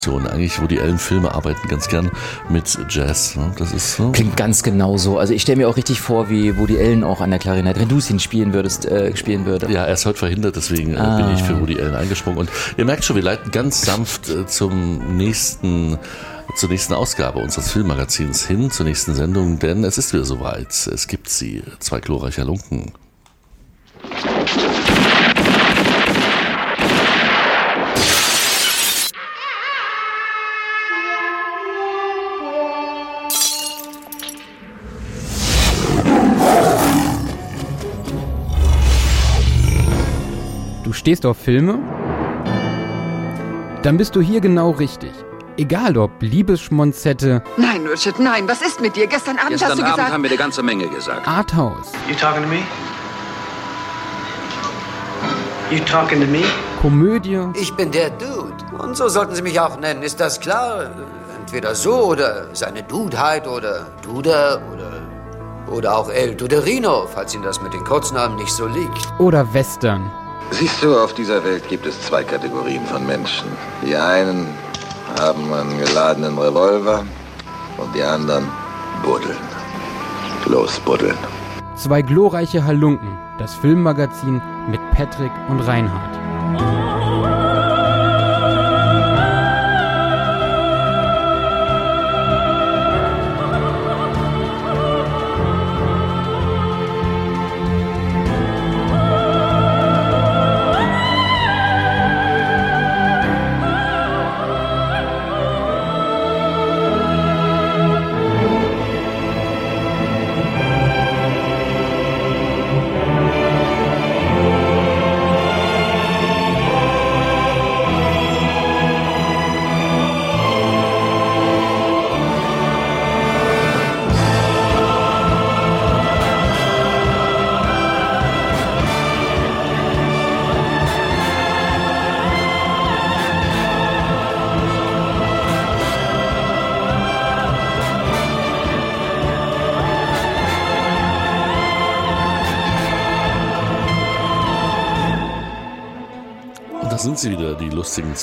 Eigentlich Woody Allen Filme arbeiten ganz gern mit Jazz. Ne? Das ist so. Klingt ganz genau so. Also ich stelle mir auch richtig vor, wie Woody Allen auch an der Klarinette, wenn du es ihn spielen würde. Ja, er ist heute verhindert, deswegen bin ich für Woody Allen eingesprungen. Und ihr merkt schon, wir leiten ganz sanft zur nächsten Ausgabe unseres Filmmagazins hin, zur nächsten Sendung, denn es ist wieder soweit. Es gibt sie, 2 glorreicher Lunken. Du stehst auf Filme? Dann bist du hier genau richtig. Egal ob Liebesschmonzette. Nein, Richard, nein, was ist mit dir? Gestern Abend hast du gesagt... Gestern Abend haben wir eine ganze Menge gesagt. Arthouse. You talking to me? You talking to me? Komödie. Ich bin der Dude. Und so sollten Sie mich auch nennen, ist das klar? Entweder so oder seine Dudeheit oder Duder oder auch El Duderino, falls Ihnen das mit den Kurznamen nicht so liegt. Oder Western. Siehst du, auf dieser Welt gibt es 2 Kategorien von Menschen. Die einen haben einen geladenen Revolver und die anderen buddeln. Los, buddeln. 2 glorreiche Halunken. Das Filmmagazin mit Patrick und Reinhard. Sind sie wieder, die lustigen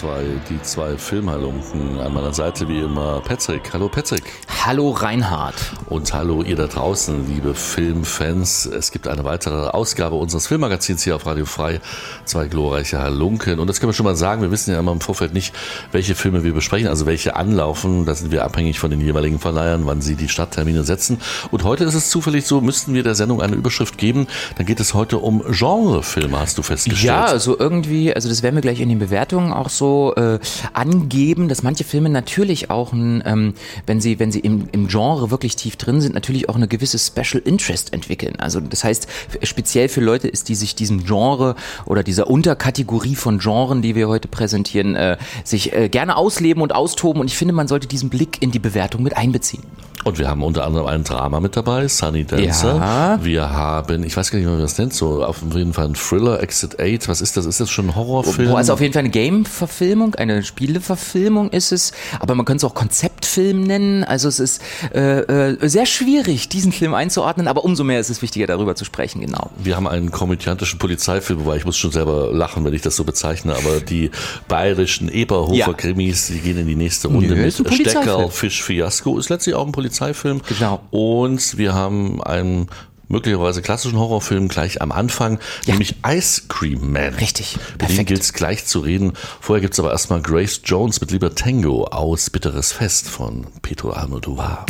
2 Filmhalunken. An meiner Seite wie immer Patrick. Hallo Patrick. Hallo Reinhard. Und hallo ihr da draußen, liebe Filmfans. Es gibt eine weitere Ausgabe unseres Filmmagazins hier auf Radio Frei. 2 glorreiche Halunken. Und das können wir schon mal sagen, wir wissen ja immer im Vorfeld nicht, welche Filme wir besprechen, also welche anlaufen. Da sind wir abhängig von den jeweiligen Verleihern, wann sie die Starttermine setzen. Und heute ist es zufällig so, müssten wir der Sendung eine Überschrift geben. Dann geht es heute um Genrefilme, hast du festgestellt. Ja, also irgendwie, das werden wir gleich in den Bewertungen auch so angeben, dass manche Filme natürlich auch, wenn sie im Genre wirklich tief drin sind, natürlich auch eine gewisse Special Interest entwickeln. Also das heißt, speziell für Leute ist, die sich diesem Genre oder dieser Unterkategorie von Genren, die wir heute präsentieren, sich gerne ausleben und austoben. Und ich finde, man sollte diesen Blick in die Bewertung mit einbeziehen. Und wir haben unter anderem ein Drama mit dabei, Sunny Dancer. Ja. Wir haben, ich weiß gar nicht, wie man das nennt, so auf jeden Fall ein Thriller, Exit 8. Was ist das? Ist das schon ein Horrorfilm? Also auf jeden Fall eine Game-Verfilmung, eine Spieleverfilmung ist es. Aber man könnte es auch Konzeptfilm nennen. Also es ist sehr schwierig, diesen Film einzuordnen. Aber umso mehr ist es wichtiger, darüber zu sprechen, genau. Wir haben einen komödiantischen Polizeifilm, wobei ich muss schon selber lachen, wenn ich das so bezeichne. Aber die bayerischen Eberhofer-Krimis, die gehen in die nächste Runde mit. Steckerl, Fisch, Fiasko ist letztlich auch ein Polizeifilm. Genau. Und wir haben einen möglicherweise klassischen Horrorfilm gleich am Anfang, nämlich Ice Cream Man. Richtig, perfekt. perfekt. Den gilt es gleich zu reden. Vorher gibt es aber erstmal Grace Jones mit Lieber Tango aus Bitteres Fest von Pedro Almodovar.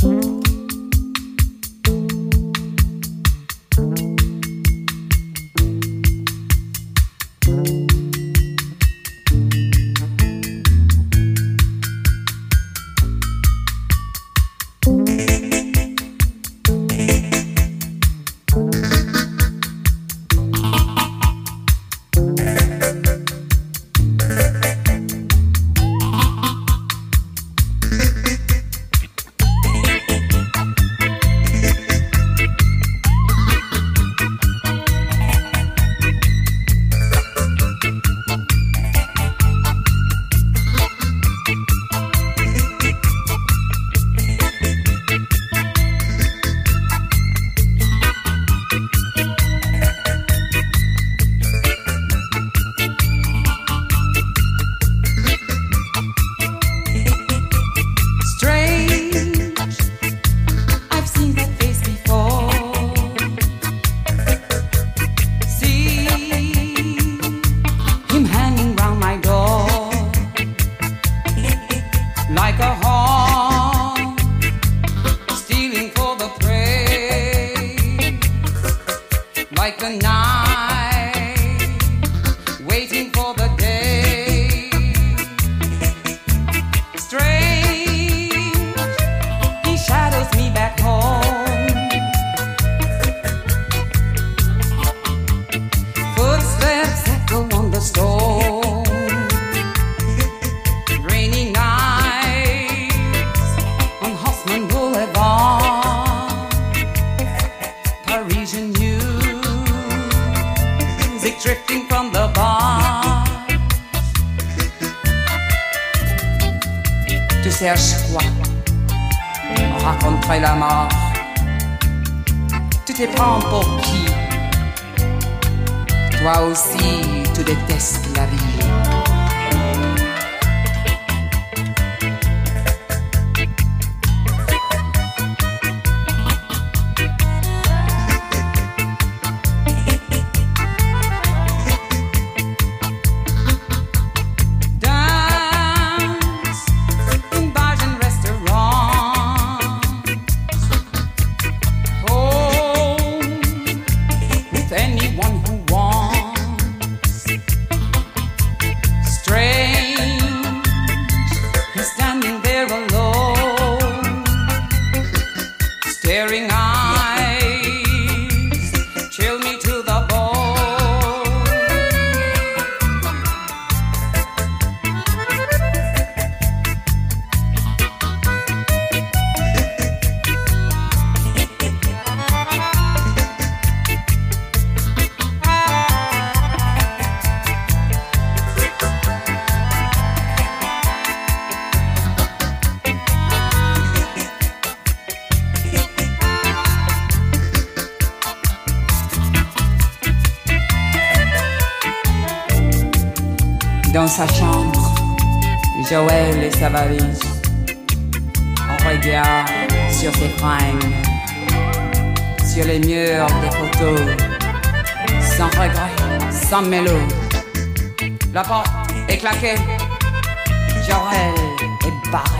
like a hawk stealing for the prey, like the night waiting for the day. Strange, he shadows me back home. Footsteps echo on the stone. Rainy nights on Haussmann Boulevard. Parisian music drifting from the bar. Tu cherches quoi? Raconterai la mort. Tu te prends pour qui? Toi aussi, tu détestes la vie. Dance in bars and restaurants. Home with anyone who wants. Strange, he's standing there alone. Staring eyes chill me to the bone. Dans sa chambre, Joël et sa valise. On regarde sur ses fringues, sur les murs des photos, sans regret, sans mélo. La porte est claquée, Joël est barré.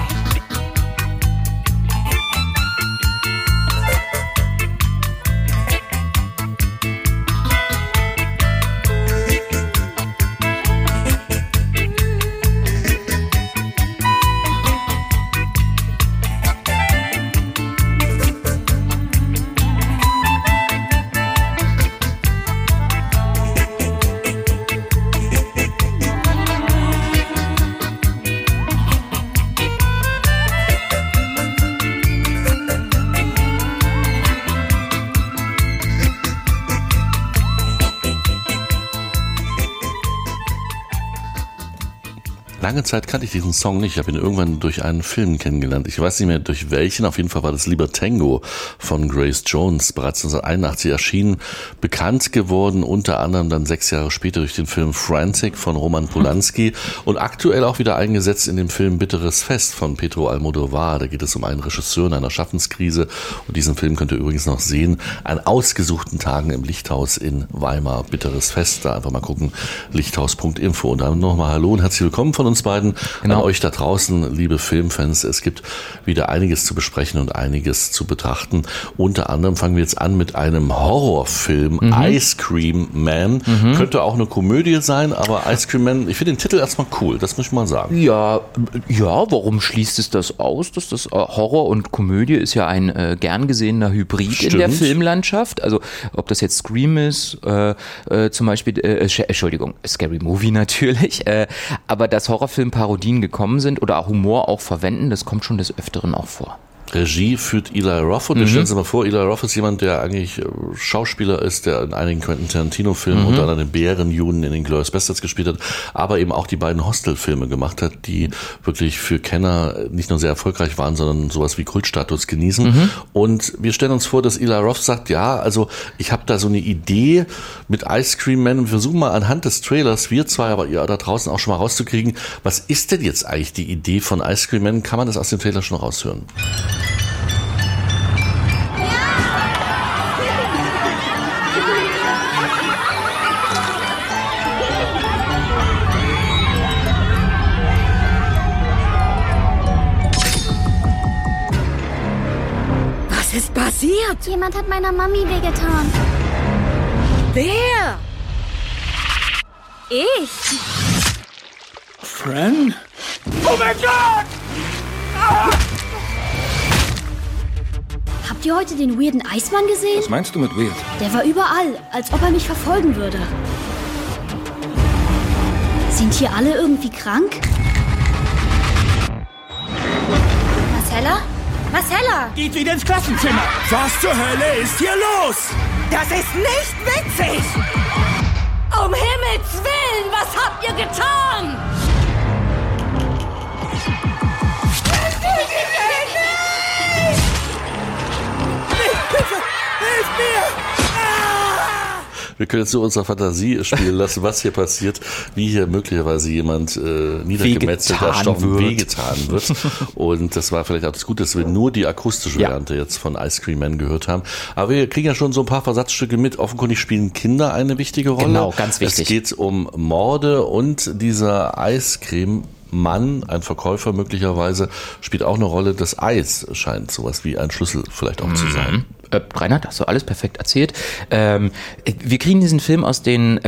Lange Zeit kannte ich diesen Song nicht. Ich habe ihn irgendwann durch einen Film kennengelernt. Ich weiß nicht mehr durch welchen. Auf jeden Fall war das Lieber Tango von Grace Jones. Bereits 1981 erschienen. Bekannt geworden, unter anderem dann 6 Jahre später durch den Film Frantic von Roman Polanski. Und aktuell auch wieder eingesetzt in dem Film Bitteres Fest von Pedro Almodovar. Da geht es um einen Regisseur in einer Schaffenskrise. Und diesen Film könnt ihr übrigens noch sehen an ausgesuchten Tagen im Lichthaus in Weimar. Bitteres Fest. Da einfach mal gucken. Lichthaus.info. Und dann nochmal Hallo und herzlich willkommen von uns beiden, an euch da draußen, liebe Filmfans. Es gibt wieder einiges zu besprechen und einiges zu betrachten. Unter anderem fangen wir jetzt an mit einem Horrorfilm, Ice Cream Man. Könnte auch eine Komödie sein, aber Ice Cream Man, ich finde den Titel erstmal cool, das muss ich mal sagen. Ja, warum schließt es das aus? Dass das Horror und Komödie ist ja ein gern gesehener Hybrid in der Filmlandschaft. Also ob das jetzt Scream ist, zum Beispiel, Entschuldigung, Scary Movie natürlich, aber dass Horrorfilm-Parodien gekommen sind oder auch Humor auch verwenden, das kommt schon des Öfteren auch vor. Regie führt Eli Roth und wir stellen uns mal vor, Eli Roth ist jemand, der eigentlich Schauspieler ist, der in einigen Quentin Tarantino-Filmen, unter anderem den Bärenjuden in den Inglourious Basterds gespielt hat, aber eben auch die beiden Hostel-Filme gemacht hat, die wirklich für Kenner nicht nur sehr erfolgreich waren, sondern sowas wie Kultstatus genießen. Und wir stellen uns vor, dass Eli Roth sagt, ja, also ich habe da so eine Idee mit Ice Cream Man und wir versuchen mal anhand des Trailers, wir zwei, aber ihr da draußen auch schon mal rauszukriegen, was ist denn jetzt eigentlich die Idee von Ice Cream Man? Kann man das aus dem Trailer schon raushören? passiert? Jemand hat meiner Mami wehgetan. Wer? Ich. Fran? Oh mein Gott! Ah! Habt ihr heute den weirden Eismann gesehen? Was meinst du mit weird? Der war überall, als ob er mich verfolgen würde. Sind hier alle irgendwie krank? Marcella? Marcella! Geht wieder ins Klassenzimmer! Was zur Hölle ist hier los? Das ist nicht witzig! Um Himmels Willen, was habt ihr getan? Hilf mir! Wir können jetzt nur unserer Fantasie spielen lassen, was hier passiert, wie hier möglicherweise jemand niedergemetzelt, erstochen, wehgetan wird. Und das war vielleicht auch das Gute, dass wir nur die akustische Variante jetzt von Ice Cream Man gehört haben. Aber wir kriegen ja schon so ein paar Versatzstücke mit. Offenkundig spielen Kinder eine wichtige Rolle. Genau, ganz wichtig. Es geht um Morde und dieser Ice Cream Mann, ein Verkäufer möglicherweise, spielt auch eine Rolle. Das Eis scheint sowas wie ein Schlüssel vielleicht auch zu sein. Reinhard, hast du alles perfekt erzählt. Wir kriegen diesen Film aus der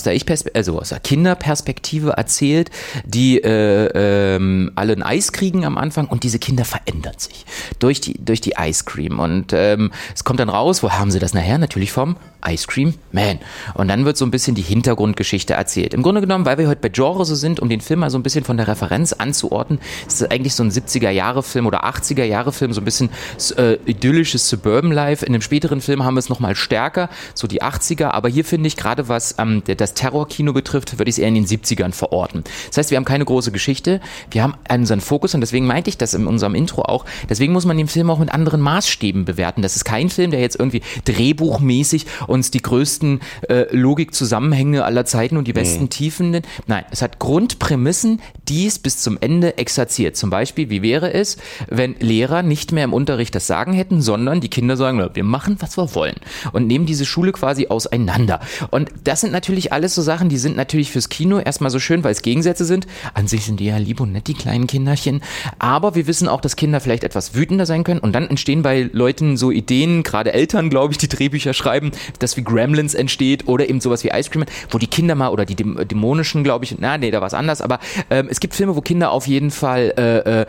Kinderperspektive erzählt, die alle ein Eis kriegen am Anfang und diese Kinder verändern sich durch die Ice Cream. Und es kommt dann raus, wo haben sie das nachher? Natürlich vom Ice Cream Man. Und dann wird so ein bisschen die Hintergrundgeschichte erzählt. Im Grunde genommen, weil wir heute bei Genre so sind, um den Film mal so ein bisschen von der Referenz anzuordnen, ist es eigentlich so ein 70er-Jahre-Film oder 80er-Jahre-Film, so ein bisschen idyllisches Suburban Life. In einem späteren Film haben wir es nochmal stärker, so die 80er, aber hier finde ich, gerade was das Terrorkino betrifft, würde ich es eher in den 70ern verorten. Das heißt, wir haben keine große Geschichte, wir haben unseren Fokus und deswegen meinte ich das in unserem Intro auch, deswegen muss man den Film auch mit anderen Maßstäben bewerten. Das ist kein Film, der jetzt irgendwie drehbuchmäßig uns die größten Logikzusammenhänge aller Zeiten und die besten Tiefen nennt. Nein, es hat Grundprämissen, die es bis zum Ende exerziert. Zum Beispiel, wie wäre es, wenn Lehrer nicht mehr im Unterricht das Sagen hätten, sondern die Kinder sagen, wir machen, was wir wollen und nehmen diese Schule quasi auseinander. Und das sind natürlich alles so Sachen, die sind natürlich fürs Kino erstmal so schön, weil es Gegensätze sind. An sich sind die ja lieb und nett, die kleinen Kinderchen. Aber wir wissen auch, dass Kinder vielleicht etwas wütender sein können und dann entstehen bei Leuten so Ideen, gerade Eltern, glaube ich, die Drehbücher schreiben, dass wie Gremlins entsteht oder eben sowas wie Ice Cream Man, wo die Kinder mal oder die dämonischen, glaube ich, da war es anders, aber es gibt Filme, wo Kinder auf jeden Fall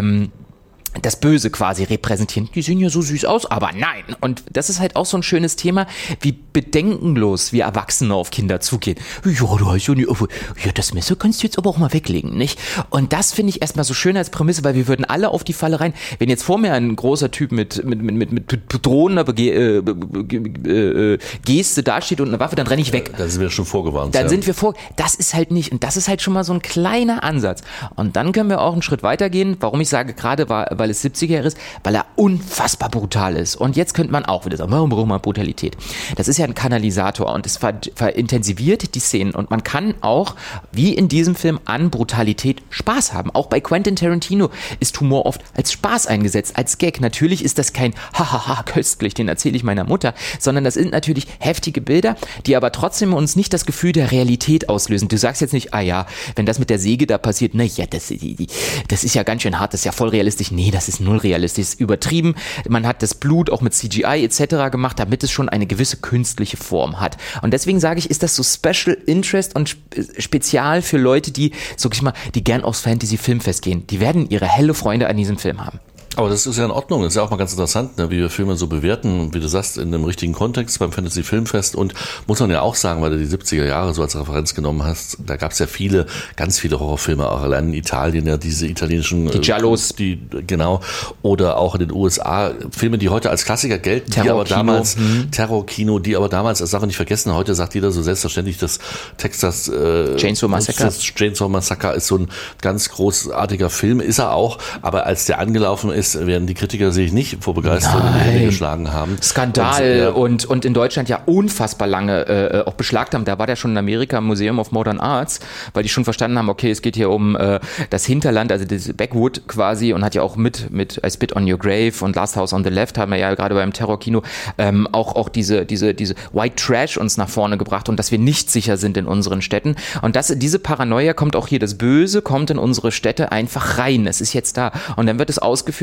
das Böse quasi repräsentieren. Die sehen ja so süß aus, aber nein. Und das ist halt auch so ein schönes Thema, wie bedenkenlos wir Erwachsene auf Kinder zugehen. Ja, du hast ja nicht, ja, das Messer kannst du jetzt aber auch mal weglegen, nicht? Und das finde ich erstmal so schön als Prämisse, weil wir würden alle auf die Falle rein. Wenn jetzt vor mir ein großer Typ mit drohender Geste dasteht und eine Waffe, dann renne ich weg. Da sind wir schon vorgewarnt. Dann sind wir das ist halt nicht. Und das ist halt schon mal so ein kleiner Ansatz. Und dann können wir auch einen Schritt weitergehen. Warum ich sage, gerade weil es 70er ist, weil er unfassbar brutal ist. Und jetzt könnte man auch wieder sagen, warum braucht man Brutalität? Das ist ja ein Kanalisator und es verintensiviert die Szenen und man kann auch, wie in diesem Film, an Brutalität Spaß haben. Auch bei Quentin Tarantino ist Humor oft als Spaß eingesetzt, als Gag. Natürlich ist das kein hahaha köstlich, den erzähle ich meiner Mutter, sondern das sind natürlich heftige Bilder, die aber trotzdem uns nicht das Gefühl der Realität auslösen. Du sagst jetzt nicht, wenn das mit der Säge da passiert, das ist ja ganz schön hart, das ist ja voll realistisch. Nee, das ist null realistisch, ist übertrieben. Man hat das Blut auch mit CGI etc. gemacht, damit es schon eine gewisse künstliche Form hat. Und deswegen sage ich, ist das so Special Interest und spezial für Leute, die, sag ich mal, die gern aufs Fantasy-Filmfest gehen. Die werden ihre helle Freude an diesem Film haben. Aber das ist ja in Ordnung, das ist ja auch mal ganz interessant, wie wir Filme so bewerten, wie du sagst, in einem richtigen Kontext beim Fantasy Filmfest und muss man ja auch sagen, weil du die 70er Jahre so als Referenz genommen hast, da gab es ja ganz viele Horrorfilme, auch allein in Italien, ja diese italienischen... Die Giallos. Genau, oder auch in den USA, Filme, die heute als Klassiker gelten, die aber damals, Terrorkino, die aber damals, das darf man nicht vergessen, heute sagt jeder so selbstverständlich, dass Texas Chainsaw Massacre ist so ein ganz großartiger Film, ist er auch, aber als der angelaufen ist, werden die Kritiker sich nicht vor Begeisterung in die Hände geschlagen haben. Skandal und in Deutschland ja unfassbar lange auch beschlagt haben. Da war der schon in Amerika im Museum of Modern Arts, weil die schon verstanden haben, okay, es geht hier um das Hinterland, also das Backwood quasi und hat ja auch mit I Spit on Your Grave und Last House on the Left haben wir ja gerade beim Terrorkino auch diese White Trash uns nach vorne gebracht und dass wir nicht sicher sind in unseren Städten. Und diese Paranoia kommt auch hier, das Böse kommt in unsere Städte einfach rein. Es ist jetzt da. Und dann wird es ausgeführt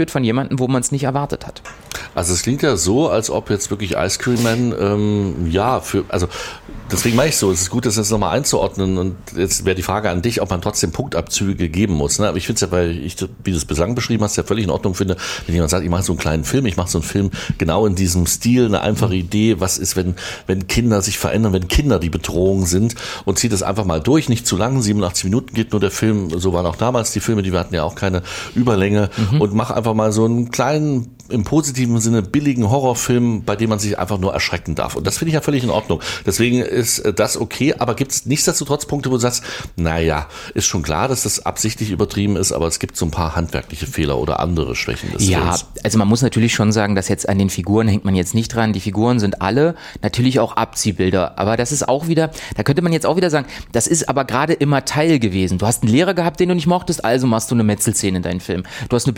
wird von jemandem, wo man es nicht erwartet hat. Also es klingt ja so, als ob jetzt wirklich Ice Cream Man, deswegen mache ich so, es ist gut, das jetzt nochmal einzuordnen und jetzt wäre die Frage an dich, ob man trotzdem Punktabzüge geben muss. Ne? Aber ich finde es ja, wie du es bislang beschrieben hast, ja völlig in Ordnung finde, wenn jemand sagt, ich mache so einen kleinen Film, ich mache so einen Film genau in diesem Stil, eine einfache Idee, was ist, wenn Kinder sich verändern, wenn Kinder die Bedrohung sind und zieht es einfach mal durch, nicht zu lang, 87 Minuten geht nur der Film, so waren auch damals die Filme, die wir hatten ja auch keine Überlänge und mach einfach mal so einen kleinen, im positiven Sinne billigen Horrorfilm, bei dem man sich einfach nur erschrecken darf. Und das finde ich ja völlig in Ordnung. Deswegen ist das okay, aber gibt es nichtsdestotrotz Punkte, wo du sagst, naja, ist schon klar, dass das absichtlich übertrieben ist, aber es gibt so ein paar handwerkliche Fehler oder andere Schwächen des Films. Ja, also man muss natürlich schon sagen, dass jetzt an den Figuren hängt man jetzt nicht dran. Die Figuren sind alle natürlich auch Abziehbilder, aber das ist auch wieder, da könnte man jetzt auch wieder sagen, das ist aber gerade immer Teil gewesen. Du hast einen Lehrer gehabt, den du nicht mochtest, also machst du eine Metzelszene in deinen Film. Du hast eine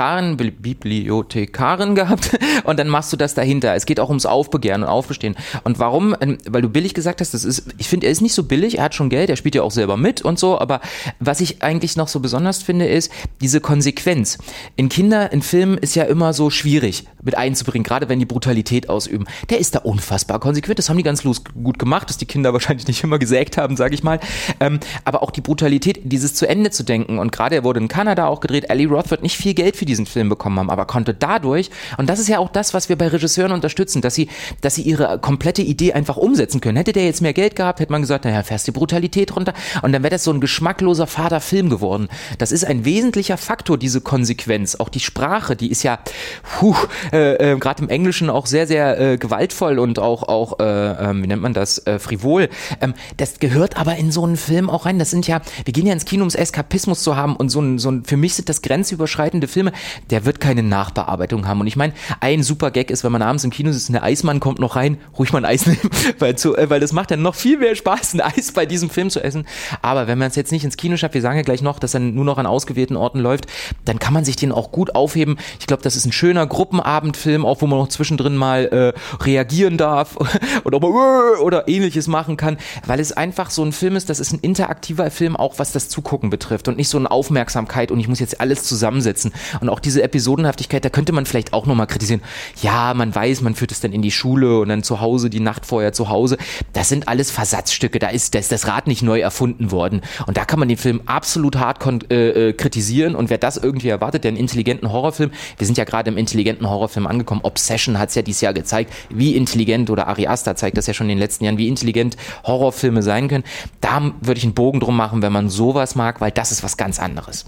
Bibliothekarin gehabt und dann machst du das dahinter. Es geht auch ums Aufbegehren und Aufbestehen. Und warum? Weil du billig gesagt hast, ich finde, er ist nicht so billig, er hat schon Geld, er spielt ja auch selber mit und so, aber was ich eigentlich noch so besonders finde, ist diese Konsequenz. In Filmen ist ja immer so schwierig mit einzubringen, gerade wenn die Brutalität ausüben. Der ist da unfassbar konsequent, das haben die ganz gut gemacht, dass die Kinder wahrscheinlich nicht immer gesägt haben, sage ich mal. Aber auch die Brutalität, dieses zu Ende zu denken, und gerade er wurde in Kanada auch gedreht, Ali Roth wird nicht viel Geld für diesen Film bekommen haben, aber konnte dadurch, und das ist ja auch das, was wir bei Regisseuren unterstützen, dass sie ihre komplette Idee einfach umsetzen können. Hätte der jetzt mehr Geld gehabt, hätte man gesagt, naja, fährst die Brutalität runter, und dann wäre das so ein geschmackloser, fader Film geworden. Das ist ein wesentlicher Faktor, diese Konsequenz. Auch die Sprache, die ist ja gerade im Englischen auch sehr, sehr gewaltvoll und auch wie nennt man das, frivol. Das gehört aber in so einen Film auch rein. Das sind ja, wir gehen ja ins Kino, um Eskapismus zu haben, und so ein für mich sind das grenzüberschreitende Filme, der wird keine Nachbearbeitung haben. Und ich meine, ein super Gag ist, wenn man abends im Kino sitzt und der Eismann kommt noch rein, ruhig mal ein Eis nehmen, weil das macht dann noch viel mehr Spaß, ein Eis bei diesem Film zu essen. Aber wenn man es jetzt nicht ins Kino schafft, wir sagen ja gleich noch, dass er nur noch an ausgewählten Orten läuft, dann kann man sich den auch gut aufheben. Ich glaube, das ist ein schöner Gruppenabendfilm, auch wo man noch zwischendrin mal reagieren darf oder ähnliches machen kann, weil es einfach so ein Film ist, das ist ein interaktiver Film, auch was das Zugucken betrifft und nicht so eine Aufmerksamkeit und ich muss jetzt alles zusammensetzen. Und auch diese Episodenhaftigkeit, da könnte man vielleicht auch nochmal kritisieren. Ja, man weiß, man führt es dann in die Schule und dann zu Hause, die Nacht vorher zu Hause. Das sind alles Versatzstücke, da ist das Rad nicht neu erfunden worden. Und da kann man den Film absolut hart kritisieren, und wer das irgendwie erwartet, der einen intelligenten Horrorfilm, wir sind ja gerade im intelligenten Horrorfilm angekommen, Obsession hat es ja dieses Jahr gezeigt, wie intelligent, oder Ari Aster zeigt das ja schon in den letzten Jahren, wie intelligent Horrorfilme sein können. Da würde ich einen Bogen drum machen, wenn man sowas mag, weil das ist was ganz anderes.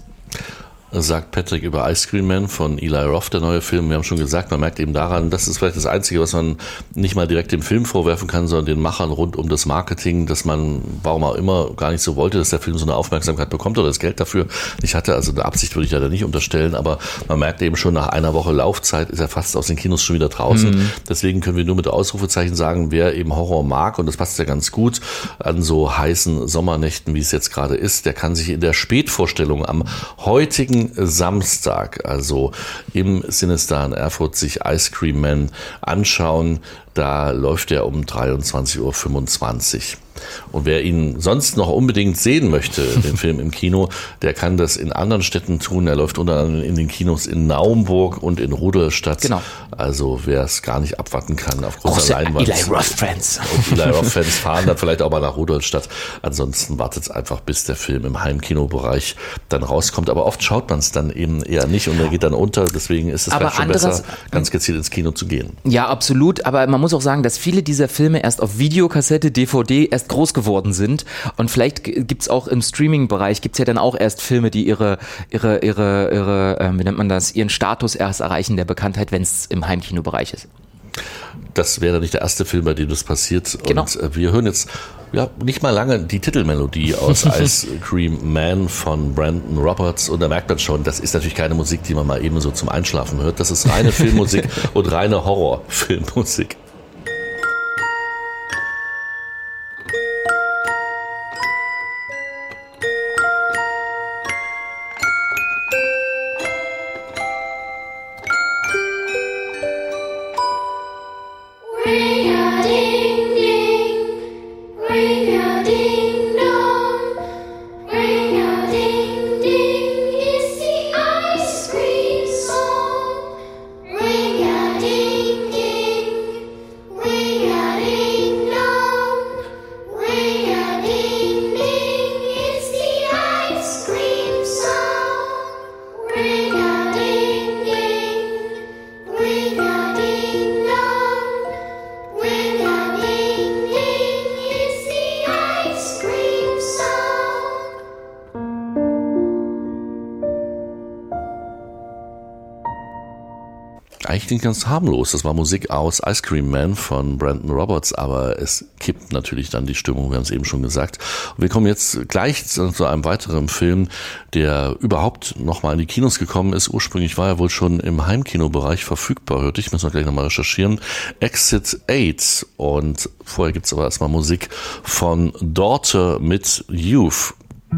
Sagt Patrick über Ice Cream Man von Eli Roth, der neue Film. Wir haben schon gesagt, man merkt eben daran, das ist vielleicht das Einzige, was man nicht mal direkt dem Film vorwerfen kann, sondern den Machern rund um das Marketing, dass man, warum auch immer, gar nicht so wollte, dass der Film so eine Aufmerksamkeit bekommt oder das Geld dafür nicht hatte. Also eine Absicht würde ich ja da nicht unterstellen, aber man merkt eben schon, nach einer Woche Laufzeit ist er fast aus den Kinos schon wieder draußen. Deswegen können wir nur mit Ausrufezeichen sagen, wer eben Horror mag, und das passt ja ganz gut an so heißen Sommernächten, wie es jetzt gerade ist, der kann sich in der Spätvorstellung am heutigen Samstag, also im Sinister in Erfurt, sich Ice Cream Man anschauen. Da läuft er um 23.25 Uhr. Und wer ihn sonst noch unbedingt sehen möchte, den Film im Kino, der kann das in anderen Städten tun. Er läuft unter anderem in den Kinos in Naumburg und in Rudolstadt. Genau. Also wer es gar nicht abwarten kann auf großer Leinwand. Eli Roth-Fans. Und Eli Roth-Fans fahren dann vielleicht auch mal nach Rudolstadt. Ansonsten wartet es einfach, bis der Film im Heimkinobereich dann rauskommt. Aber oft schaut man es dann eben eher nicht und er geht dann unter. Deswegen ist es vielleicht schon besser, ganz gezielt ins Kino zu gehen. Ja, absolut. Aber man muss auch sagen, dass viele dieser Filme erst auf Videokassette, DVD erst groß geworden sind, und vielleicht gibt's auch im Streaming-Bereich, gibt's ja dann auch erst Filme, die ihre wie nennt man das, ihren Status erst erreichen der Bekanntheit, wenn es im Heimkinobereich ist. Das wäre nicht der erste Film, bei dem das passiert. Genau. Und wir hören jetzt nicht mal lange die Titelmelodie aus Ice Cream Man von Brandon Roberts, und da merkt man schon, das ist natürlich keine Musik, die man mal eben so zum Einschlafen hört. Das ist reine Filmmusik und reine Horrorfilmmusik. Ring a ding ding is the ice cream song. Eigentlich klingt ganz harmlos. Das war Musik aus Ice Cream Man von Brandon Roberts, aber es kippt natürlich dann die Stimmung, wir haben es eben schon gesagt. Und wir kommen jetzt gleich zu einem weiteren Film, der überhaupt nochmal in die Kinos gekommen ist. Ursprünglich war er wohl schon im Heimkinobereich verfügbar, hörte ich, müssen wir gleich nochmal recherchieren. Exit 8. Und vorher gibt's aber erstmal Musik von Daughter mit Youth.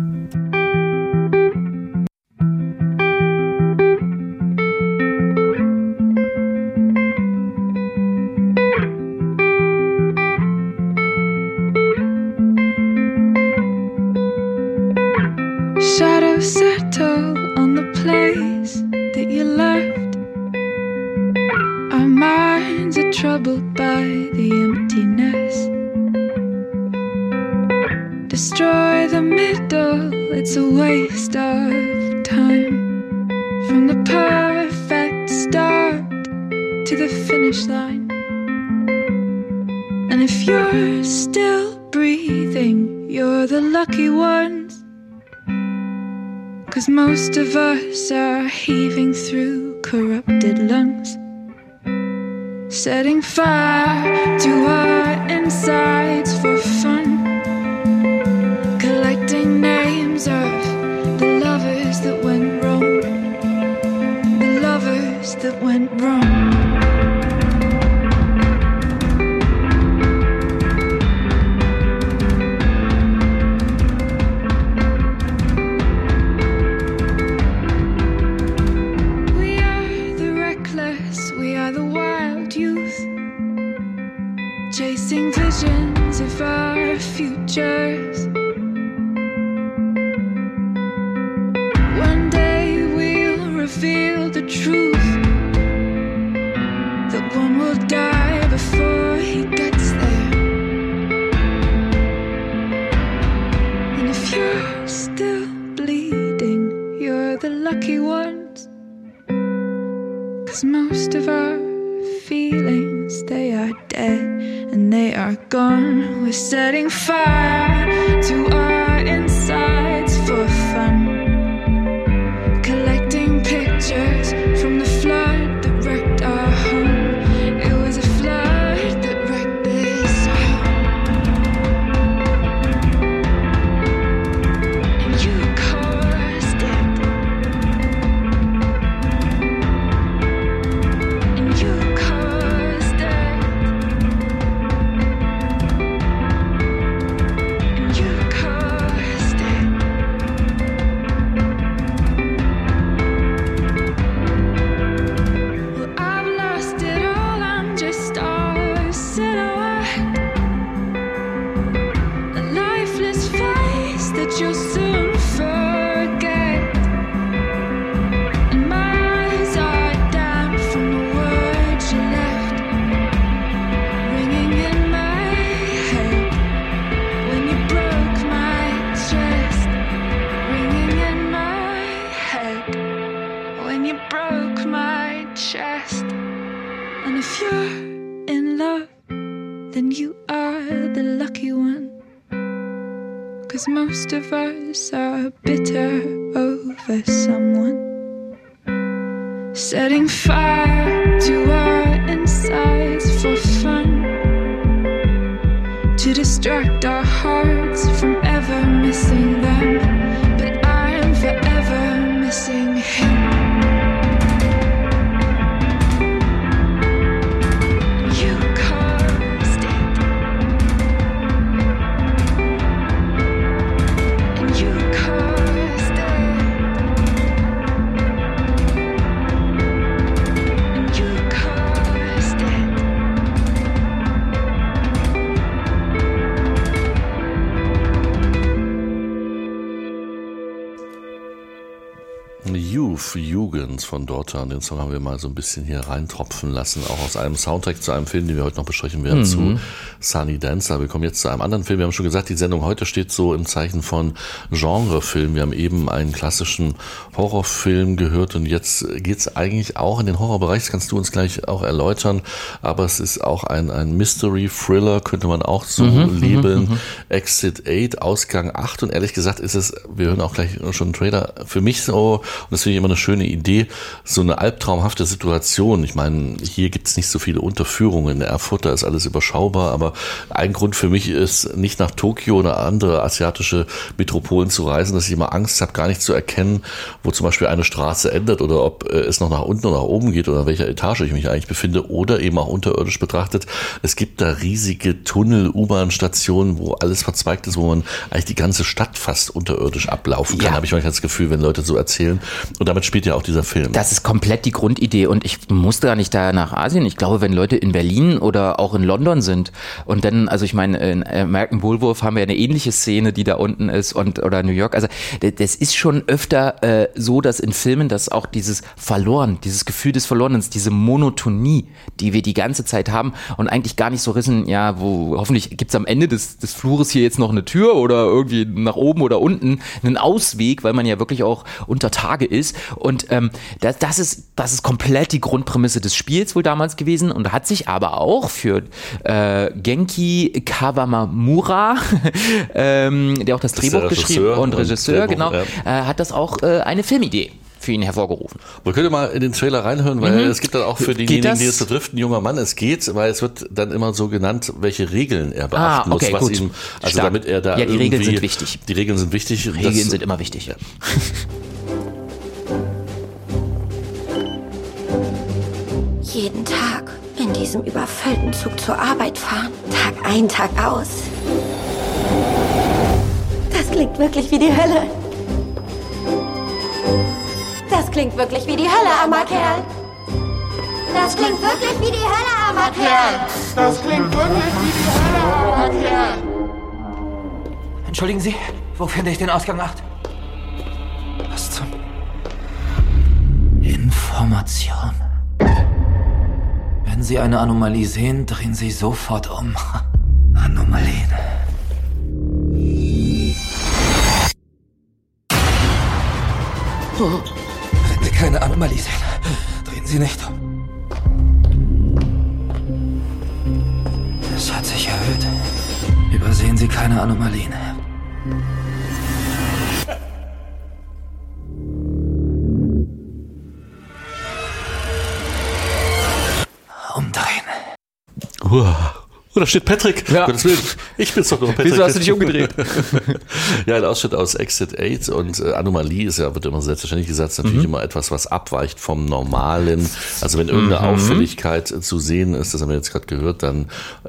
Shadows settle on the place that you left. Our minds are troubled by the emptiness. Destroy the middle, it's a waste of time. From the perfect start to the finish line. And if you're still breathing, you're the lucky ones. 'Cause most of us are heaving through corrupted lungs, setting fire to our insides for fun, collecting names of the lovers that went wrong, the lovers that went wrong. Chasing visions of our futures. One day we'll reveal the truth, that one will die before he gets there. And if you're still bleeding, you're the lucky ones. 'Cause most of our feelings, they are dead and they are gone. We're setting fire to our insides for fun, collecting pictures from the flood that wrecked our home. It was a flood that wrecked this home. And you caused it. And you caused it. You'll soon forget. And my eyes are damp from the words you left, ringing in my head when you broke my chest, ringing in my head when you broke my chest. And if you're in love, then you are the lucky one. 'Cause most of us are bitter over someone, setting fire to our insides for fun, to distract our hearts from ever missing them. But I'm forever missing him. Jugend von Daughter. Den Song haben wir mal so ein bisschen hier reintropfen lassen, auch aus einem Soundtrack zu einem Film, den wir heute noch besprechen werden, zu Sunny Dancer. Wir kommen jetzt zu einem anderen Film. Wir haben schon gesagt, die Sendung heute steht so im Zeichen von Genrefilm. Wir haben eben einen klassischen Horrorfilm gehört und jetzt geht's eigentlich auch in den Horrorbereich. Das kannst du uns gleich auch erläutern. Aber es ist auch ein Mystery-Thriller, könnte man auch so labeln. Exit 8, Ausgang 8. Und ehrlich gesagt ist es, wir hören auch gleich schon einen Trailer, für mich so, und das finde ich immer eine schöne Idee, so eine albtraumhafte Situation. Ich meine, hier gibt es nicht so viele Unterführungen. In Erfurt, da ist alles überschaubar, aber ein Grund für mich ist, nicht nach Tokio oder andere asiatische Metropolen zu reisen, dass ich immer Angst habe, gar nicht zu erkennen, wo zum Beispiel eine Straße endet oder ob es noch nach unten oder nach oben geht oder in welcher Etage ich mich eigentlich befinde oder eben auch unterirdisch betrachtet. Es gibt da riesige Tunnel, U-Bahn-Stationen, wo alles verzweigt ist, wo man eigentlich die ganze Stadt fast unterirdisch ablaufen kann, habe ich manchmal das Gefühl, wenn Leute so erzählen. Und damit spielt ja auch dieser Film. Das ist komplett die Grundidee und ich musste gar nicht da nach Asien. Ich glaube, wenn Leute in Berlin oder auch in London sind und dann, also ich meine, in American Werewolf haben wir eine ähnliche Szene, die da unten ist oder New York. Also das ist schon öfter so, dass in Filmen, dass auch dieses Gefühl des Verlorenens, diese Monotonie, die wir die ganze Zeit haben und eigentlich gar nicht so rissen, ja, wo hoffentlich gibt's am Ende des Flures hier jetzt noch eine Tür oder irgendwie nach oben oder unten einen Ausweg, weil man ja wirklich auch unter Tage ist und das ist komplett die Grundprämisse des Spiels wohl damals gewesen und hat sich aber auch für Genki Kawamura, der auch das Drehbuch geschrieben und Regisseur, hat das auch eine Filmidee für ihn hervorgerufen. Wir können mal in den Trailer reinhören, weil es gibt dann auch für diejenigen, die es betrifft, ein junger Mann, es geht, weil es wird dann immer so genannt, welche Regeln er beachten muss, was ihm, also stark. Damit er da die Regeln sind wichtig. Die Regeln sind wichtig. Regeln sind immer wichtig. Ja. Jeden Tag in diesem überfüllten Zug zur Arbeit fahren, Tag ein, Tag aus. Das klingt wirklich wie die Hölle. Das klingt wirklich wie die Hölle, armer Kerl. Das klingt wirklich wie die Hölle, armer Kerl. Das klingt wirklich wie die Hölle, armer Kerl. Entschuldigen Sie, wo finde ich den Ausgang 8? Was zum... Information. Wenn Sie eine Anomalie sehen, drehen Sie sofort um. Anomalien. Wenn Sie keine Anomalie sehen, drehen Sie nicht um. Es hat sich erhöht. Übersehen Sie keine Anomalien. Umdrehen. Oh, da steht Patrick. Ja. Ich bin's doch nur Patrick. Wieso hast du dich umgedreht? Ja, ein Ausschnitt aus Exit 8 und Anomalie ist ja, wird immer selbstverständlich gesagt, natürlich immer etwas, was abweicht vom Normalen. Also wenn irgendeine Auffälligkeit zu sehen ist, das haben wir jetzt gerade gehört, dann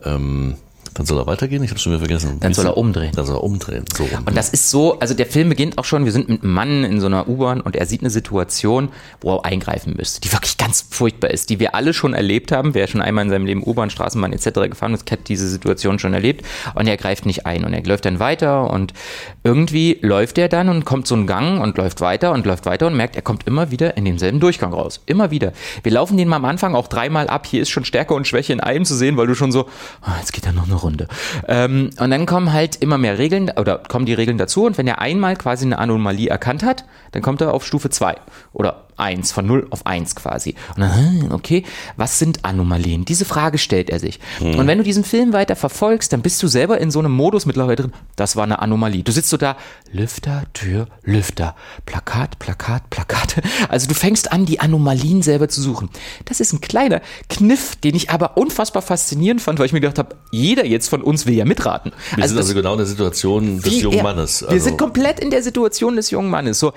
soll er weitergehen? Ich habe schon wieder vergessen. Dann soll er umdrehen. Dann soll er umdrehen. So rum. Und das ist so, also der Film beginnt auch schon, wir sind mit einem Mann in so einer U-Bahn und er sieht eine Situation, wo er eingreifen müsste, die wirklich ganz furchtbar ist, die wir alle schon erlebt haben. Wer schon einmal in seinem Leben U-Bahn, Straßenbahn etc. gefahren ist, hat diese Situation schon erlebt und er greift nicht ein und er läuft dann weiter und irgendwie läuft er dann und kommt so ein Gang und läuft weiter und merkt, er kommt immer wieder in demselben Durchgang raus. Immer wieder. Wir laufen den mal am Anfang auch 3-mal ab. Hier ist schon Stärke und Schwäche in einem zu sehen, weil du schon so, jetzt geht da noch eine Runde. Und dann kommen halt immer mehr Regeln oder kommen die Regeln dazu und wenn er einmal quasi eine Anomalie erkannt hat, dann kommt er auf Stufe 2 oder 1, von 0 auf 1 quasi. Und dann, okay, was sind Anomalien? Diese Frage stellt er sich. Und wenn du diesen Film weiter verfolgst, dann bist du selber in so einem Modus mittlerweile drin, das war eine Anomalie. Du sitzt so da, Lüfter, Tür, Lüfter, Plakat, Plakat, Plakate. Also du fängst an, die Anomalien selber zu suchen. Das ist ein kleiner Kniff, den ich aber unfassbar faszinierend fand, weil ich mir gedacht habe, jeder jetzt von uns will ja mitraten. Wir sind also genau in der Situation des jungen Mannes. Wir sind komplett in der Situation des jungen Mannes. So,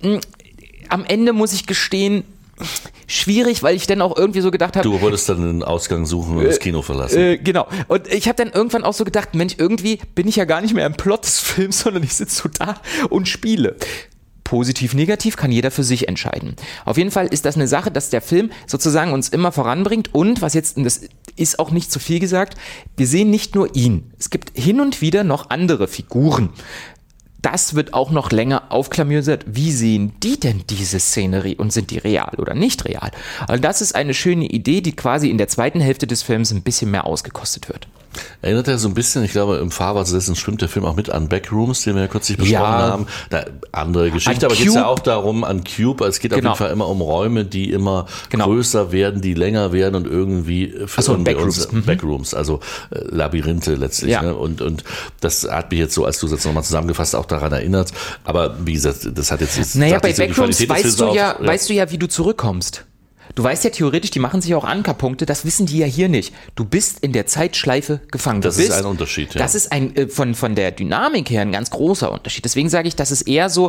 am Ende muss ich gestehen, schwierig, weil ich dann auch irgendwie so gedacht habe... Du wolltest dann einen Ausgang suchen und das Kino verlassen. Genau. Und ich habe dann irgendwann auch so gedacht, Mensch, irgendwie bin ich ja gar nicht mehr im Plot des Films, sondern ich sitze so da und spiele. Positiv, negativ kann jeder für sich entscheiden. Auf jeden Fall ist das eine Sache, dass der Film sozusagen uns immer voranbringt und was jetzt, und das ist auch nicht zu viel gesagt, wir sehen nicht nur ihn. Es gibt hin und wieder noch andere Figuren. Das wird auch noch länger aufklamüsert. Wie sehen die denn diese Szenerie und sind die real oder nicht real? Und das ist eine schöne Idee, die quasi in der zweiten Hälfte des Films ein bisschen mehr ausgekostet wird. Erinnert er so ein bisschen, ich glaube, im Fahrwasser dessen schwimmt der Film auch mit an Backrooms, den wir ja kürzlich besprochen haben. Da, andere Geschichte, aber geht es ja auch darum, an Cube, es geht auf jeden Fall immer um Räume, die immer größer werden, die länger werden und irgendwie Backrooms, also Labyrinthe letztlich. Ja. Ne? Und das hat mich jetzt so, als du es jetzt nochmal zusammengefasst, auch daran erinnert. Aber wie gesagt, das hat jetzt... Naja, bei Backrooms weißt du ja, wie du zurückkommst. Du weißt ja theoretisch, die machen sich auch Ankerpunkte, das wissen die ja hier nicht. Du bist in der Zeitschleife gefangen. Das ist ein Unterschied, ja. Das ist von der Dynamik her ein ganz großer Unterschied. Deswegen sage ich, dass es eher so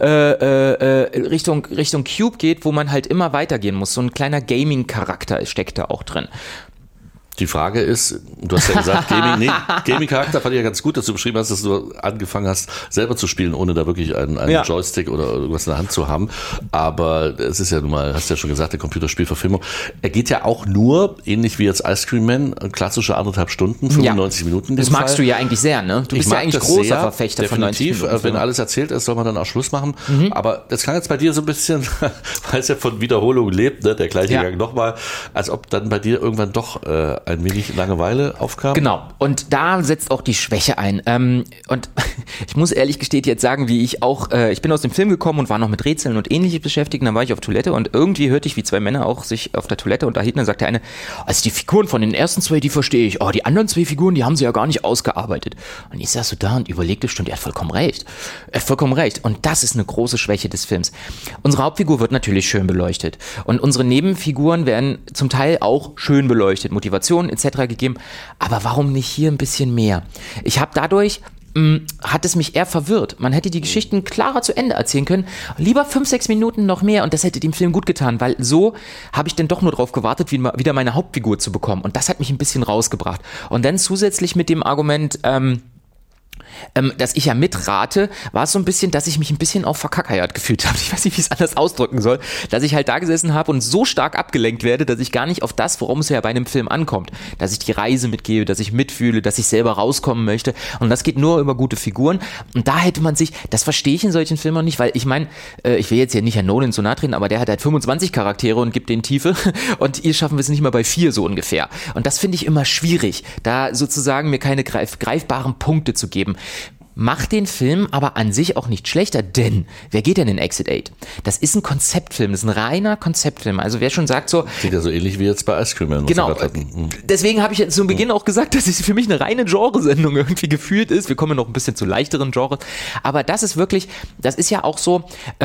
Richtung Cube geht, wo man halt immer weitergehen muss. So ein kleiner Gaming-Charakter steckt da auch drin. Die Frage ist, du hast ja gesagt, Gaming-Charakter fand ich ja ganz gut, dass du beschrieben hast, dass du angefangen hast, selber zu spielen, ohne da wirklich einen Joystick oder irgendwas in der Hand zu haben. Aber es ist ja nun mal, hast ja schon gesagt, eine Computerspielverfilmung. Er geht ja auch nur, ähnlich wie jetzt Ice Cream Man, klassische 1,5 Stunden, 95 Minuten. Das magst du ja eigentlich sehr, ne? Du bist ja eigentlich großer Verfechter von 90 Minuten. Wenn alles erzählt ist, soll man dann auch Schluss machen. Aber das kann jetzt bei dir so ein bisschen, weil es ja von Wiederholung lebt, ne? Der gleiche Gang nochmal, als ob dann bei dir irgendwann doch ein wenig Langeweile aufkam. Genau. Und da setzt auch die Schwäche ein. Und ich muss ehrlich gesteht jetzt sagen, wie ich auch, ich bin aus dem Film gekommen und war noch mit Rätseln und Ähnliches beschäftigt. Und dann war ich auf Toilette und irgendwie hörte ich, wie zwei Männer auch sich auf der Toilette unterhielten. Dann sagte der eine, also die Figuren von den ersten zwei, die verstehe ich. Oh, die anderen zwei Figuren, die haben sie ja gar nicht ausgearbeitet. Und ich saß so da und überlegte, stimmt, er hat vollkommen recht. Er hat vollkommen recht. Und das ist eine große Schwäche des Films. Unsere Hauptfigur wird natürlich schön beleuchtet. Und unsere Nebenfiguren werden zum Teil auch schön beleuchtet. Motivation etc. gegeben, aber warum nicht hier ein bisschen mehr? Ich habe dadurch hat es mich eher verwirrt. Man hätte die Geschichten klarer zu Ende erzählen können. Lieber 5-6 Minuten noch mehr und das hätte dem Film gut getan, weil so habe ich dann doch nur drauf gewartet, wieder meine Hauptfigur zu bekommen und das hat mich ein bisschen rausgebracht. Und dann zusätzlich mit dem Argument, dass ich ja mitrate, war es so ein bisschen, dass ich mich ein bisschen auch verkackeiert gefühlt habe. Ich weiß nicht, wie ich es anders ausdrücken soll. Dass ich halt da gesessen habe und so stark abgelenkt werde, dass ich gar nicht auf das, worum es ja bei einem Film ankommt. Dass ich die Reise mitgebe, dass ich mitfühle, dass ich selber rauskommen möchte. Und das geht nur über gute Figuren. Und da hätte man sich, das verstehe ich in solchen Filmen nicht, weil ich meine, ich will jetzt ja nicht Herrn Nolan zu nahe treten, aber der hat halt 25 Charaktere und gibt denen Tiefe. Und hier schaffen wir es nicht mal bei 4 so ungefähr. Und das finde ich immer schwierig, da sozusagen mir keine greifbaren Punkte zu geben. Macht den Film aber an sich auch nicht schlechter, denn wer geht denn in Exit 8? Das ist ein Konzeptfilm, das ist ein reiner Konzeptfilm. Also wer schon sagt so... Sieht ja so ähnlich wie jetzt bei Ice Cream Man. Genau, deswegen habe ich jetzt zu Beginn auch gesagt, dass es für mich eine reine Genresendung irgendwie gefühlt ist. Wir kommen noch ein bisschen zu leichteren Genres. Aber das ist wirklich, das ist ja auch so,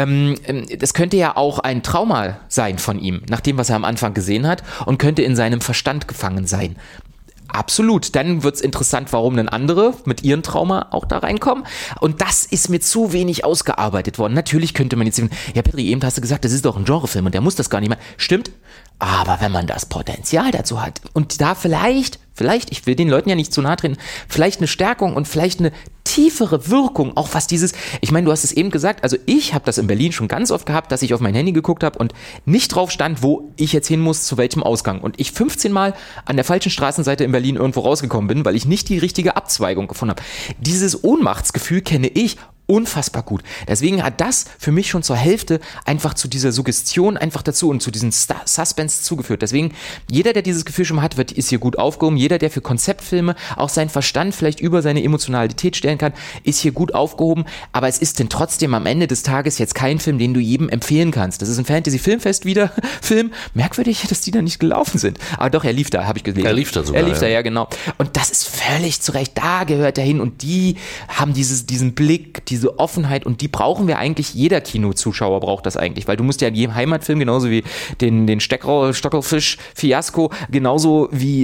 das könnte ja auch ein Trauma sein von ihm, nach dem, was er am Anfang gesehen hat und könnte in seinem Verstand gefangen sein. Absolut. Dann wird's interessant, warum denn andere mit ihrem Trauma auch da reinkommen. Und das ist mir zu wenig ausgearbeitet worden. Natürlich könnte man jetzt sagen, ja Petri, eben hast du gesagt, das ist doch ein Genrefilm und der muss das gar nicht mehr. Stimmt. Aber wenn man das Potenzial dazu hat und da vielleicht, ich will den Leuten ja nicht zu nahe treten, vielleicht eine Stärkung und vielleicht eine tiefere Wirkung, auch was dieses, ich meine, du hast es eben gesagt, also ich habe das in Berlin schon ganz oft gehabt, dass ich auf mein Handy geguckt habe und nicht drauf stand, wo ich jetzt hin muss, zu welchem Ausgang. Und ich 15 Mal an der falschen Straßenseite in Berlin irgendwo rausgekommen bin, weil ich nicht die richtige Abzweigung gefunden habe. Dieses Ohnmachtsgefühl kenne ich unfassbar gut. Deswegen hat das für mich schon zur Hälfte einfach zu dieser Suggestion einfach dazu und zu diesen Suspense zugeführt. Deswegen, jeder, der dieses Gefühl schon hat, ist hier gut aufgehoben. Jeder, der für Konzeptfilme auch seinen Verstand vielleicht über seine Emotionalität stellen kann, ist hier gut aufgehoben. Aber es ist denn trotzdem am Ende des Tages jetzt kein Film, den du jedem empfehlen kannst. Das ist ein Fantasy-Filmfest wieder Film. Merkwürdig, dass die da nicht gelaufen sind. Aber doch, er lief da, habe ich gelesen. Er lief da sogar. Er lief da, ja genau. Und das ist völlig zu Recht. Da gehört er hin und die haben diesen Blick, diese Offenheit und die brauchen wir eigentlich, jeder Kinozuschauer braucht das eigentlich, weil du musst ja in jedem Heimatfilm, genauso wie den Stockelfisch-Fiasko, genauso wie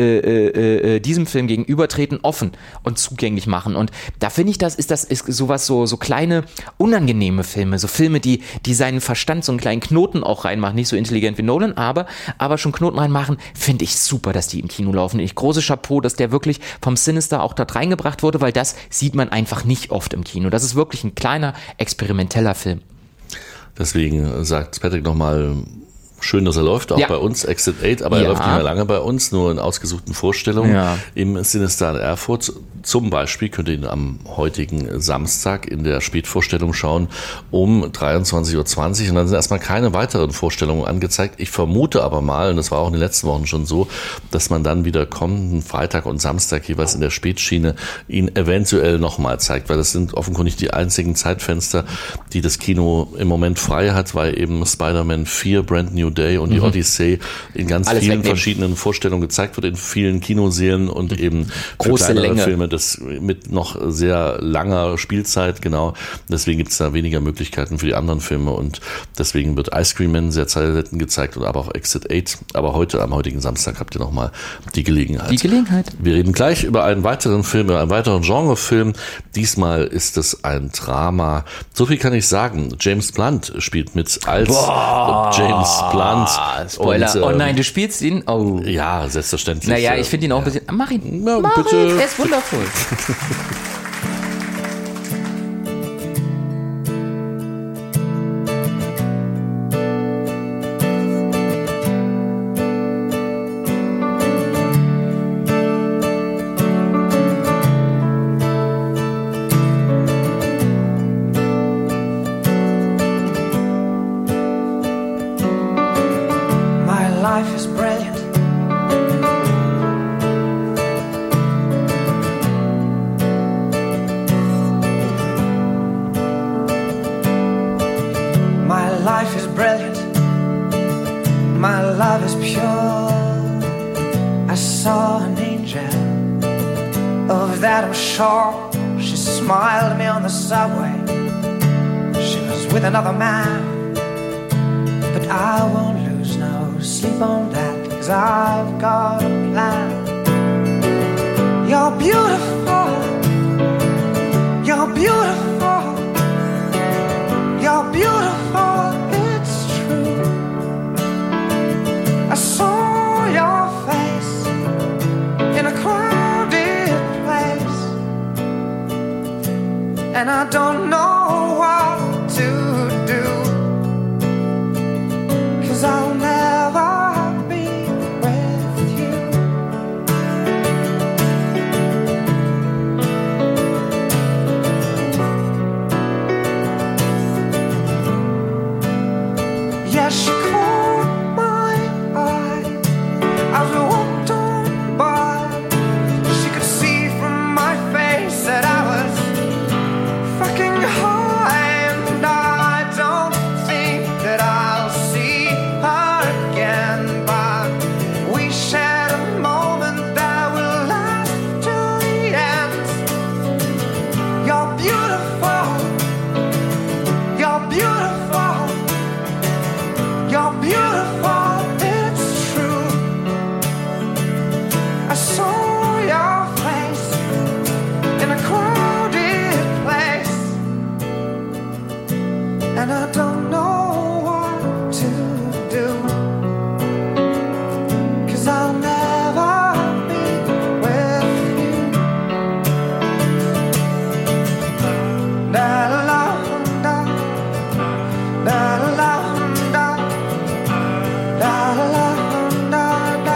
diesem Film gegenübertreten, offen und zugänglich machen und da finde ich, ist sowas so kleine, unangenehme Filme, so Filme, die seinen Verstand so einen kleinen Knoten auch reinmachen, nicht so intelligent wie Nolan, aber schon Knoten reinmachen, finde ich super, dass die im Kino laufen. Große Chapeau, dass der wirklich vom Sinister auch dort reingebracht wurde, weil das sieht man einfach nicht oft im Kino. Das ist wirklich ein kleiner, experimenteller Film. Deswegen sagt Patrick nochmal, Schön, dass er läuft, auch bei uns, Exit 8, aber er läuft nicht mehr lange bei uns, nur in ausgesuchten Vorstellungen im Sinister in Erfurt. Zum Beispiel könnt ihr ihn am heutigen Samstag in der Spätvorstellung schauen um 23.20 Uhr und dann sind erstmal keine weiteren Vorstellungen angezeigt. Ich vermute aber mal, und das war auch in den letzten Wochen schon so, dass man dann wieder kommenden Freitag und Samstag jeweils in der Spätschiene ihn eventuell nochmal zeigt, weil das sind offenkundig die einzigen Zeitfenster, die das Kino im Moment frei hat, weil eben Spider-Man 4, Brand New Day und die Odyssey in ganz vielen verschiedenen Vorstellungen gezeigt wird, in vielen Kinosälen und eben große Länge. Filme, das mit noch sehr langer Spielzeit, genau. Deswegen gibt es da weniger Möglichkeiten für die anderen Filme und deswegen wird Ice Cream Man sehr selten gezeigt und aber auch Exit 8. Aber am heutigen Samstag habt ihr nochmal die Gelegenheit. Wir reden gleich über einen weiteren Film, über einen weiteren Genrefilm. Diesmal ist es ein Drama. So viel kann ich sagen. James Blunt spielt mit als James Blunt. Spoiler. Und, nein, du spielst ihn? Oh. Ja, selbstverständlich. Naja, ich finde ihn auch ein bisschen... Mach ihn. Ja, mach bitte. ihn. Er ist wundervoll. Another man, but I won't lose no sleep on that, 'cause I've got a plan. You're beautiful, you're beautiful, you're beautiful, it's true. I saw your face in a crowded place, and I don't know what to do, 'cause I'll never be with you. Yes, she caught my eye as we walked on by. She could see from my face that I was fucking high. And I don't know what to do, 'cause I'll never be with you. Da la la da, da la la da, da la la da da.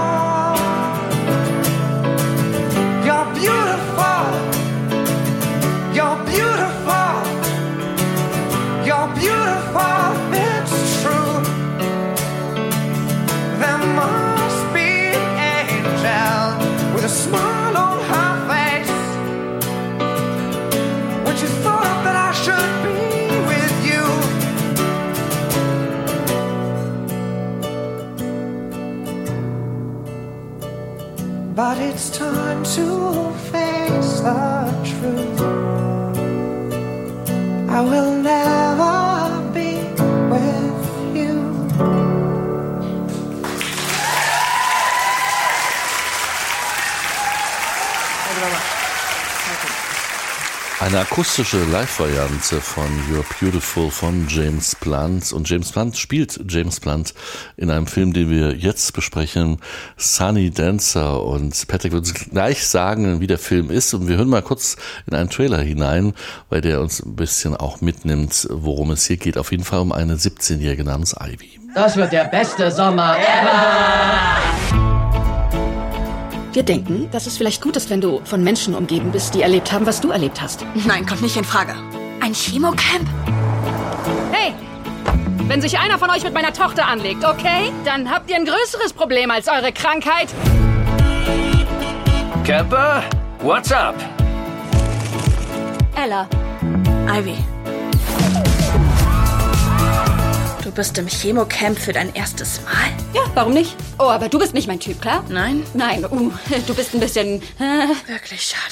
You're beautiful, you're beautiful, you're beautiful, it's true. There must be an angel with a smile on her face, when she thought that I should be with you. But it's time to face the truth. I will never be with you. Eine akustische Live-Variante von You're Beautiful von James Blunt. Und James Blunt spielt James Blunt in einem Film, den wir jetzt besprechen, Sunny Dancer. Und Patrick wird uns gleich sagen, wie der Film ist. Und wir hören mal kurz in einen Trailer hinein, weil der uns ein bisschen auch mitnimmt, worum es hier geht. Auf jeden Fall um eine 17-Jährige namens Ivy. Das wird der beste Sommer ever! Wir denken, dass es vielleicht gut ist, wenn du von Menschen umgeben bist, die erlebt haben, was du erlebt hast. Nein, kommt nicht in Frage. Ein Chemocamp? Hey! Wenn sich einer von euch mit meiner Tochter anlegt, okay? Dann habt ihr ein größeres Problem als eure Krankheit. Camper, what's up? Ella. Ivy. Du bist im Chemocamp für dein erstes Mal? Ja, warum nicht? Oh, aber du bist nicht mein Typ, klar? Nein? Nein, du bist ein bisschen... Wirklich schade.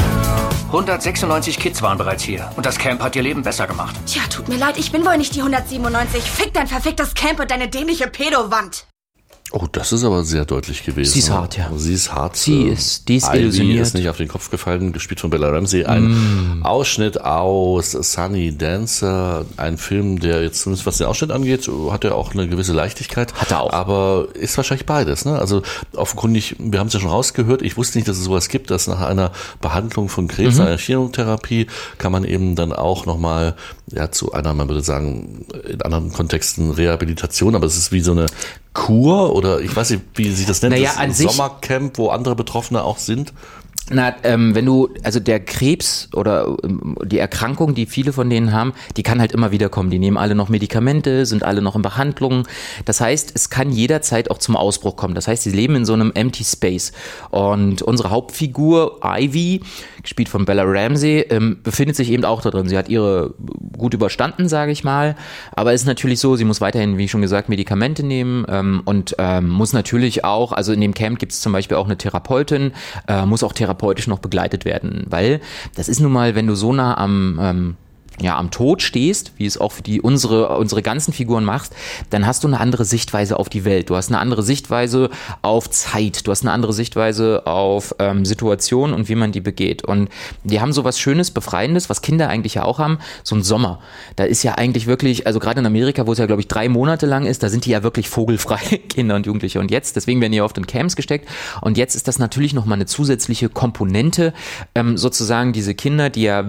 196 Kids waren bereits hier und das Camp hat ihr Leben besser gemacht. Tja, tut mir leid, ich bin wohl nicht die 197. Fick dein verficktes Camp und deine dämliche Pedo-Wand. Oh, das ist aber sehr deutlich gewesen. Sie ist hart, ja. Sie ist hart. Die ist desillusioniert. Ivy ist nicht auf den Kopf gefallen, gespielt von Bella Ramsey. Ein Ausschnitt aus Sunny Dancer. Ein Film, der jetzt zumindest was den Ausschnitt angeht, hat er auch eine gewisse Leichtigkeit. Hat er auch. Aber ist wahrscheinlich beides, ne? Also offenkundig, wir haben es ja schon rausgehört, ich wusste nicht, dass es sowas gibt, dass nach einer Behandlung von Krebs, einer Chemotherapie, kann man eben dann auch nochmal, ja, zu einer, man würde sagen, in anderen Kontexten Rehabilitation, aber es ist wie so eine Kur oder ich weiß nicht, wie sich das nennt, naja, das Sommercamp, wo andere Betroffene auch sind. Na, wenn du, also der Krebs oder die Erkrankung, die viele von denen haben, die kann halt immer wieder kommen. Die nehmen alle noch Medikamente, sind alle noch in Behandlung. Das heißt, es kann jederzeit auch zum Ausbruch kommen. Das heißt, sie leben in so einem Empty Space. Und unsere Hauptfigur, Ivy, gespielt von Bella Ramsey, befindet sich eben auch da drin. Sie hat ihre gut überstanden, sage ich mal. Aber es ist natürlich so, sie muss weiterhin, wie schon gesagt, Medikamente nehmen und muss natürlich auch, also in dem Camp gibt es zum Beispiel auch eine Therapeutin, muss auch therapeutisch noch begleitet werden, weil das ist nun mal, wenn du so nah am Tod stehst, wie es auch für unsere ganzen Figuren machst, dann hast du eine andere Sichtweise auf die Welt. Du hast eine andere Sichtweise auf Zeit. Du hast eine andere Sichtweise auf Situationen und wie man die begeht. Und die haben so was Schönes, Befreiendes, was Kinder eigentlich ja auch haben, so ein Sommer. Da ist ja eigentlich wirklich, also gerade in Amerika, wo es ja, glaube ich, 3 Monate lang ist, da sind die ja wirklich vogelfrei, Kinder und Jugendliche. Und jetzt, deswegen werden die oft in Camps gesteckt. Und jetzt ist das natürlich nochmal eine zusätzliche Komponente, sozusagen diese Kinder, die ja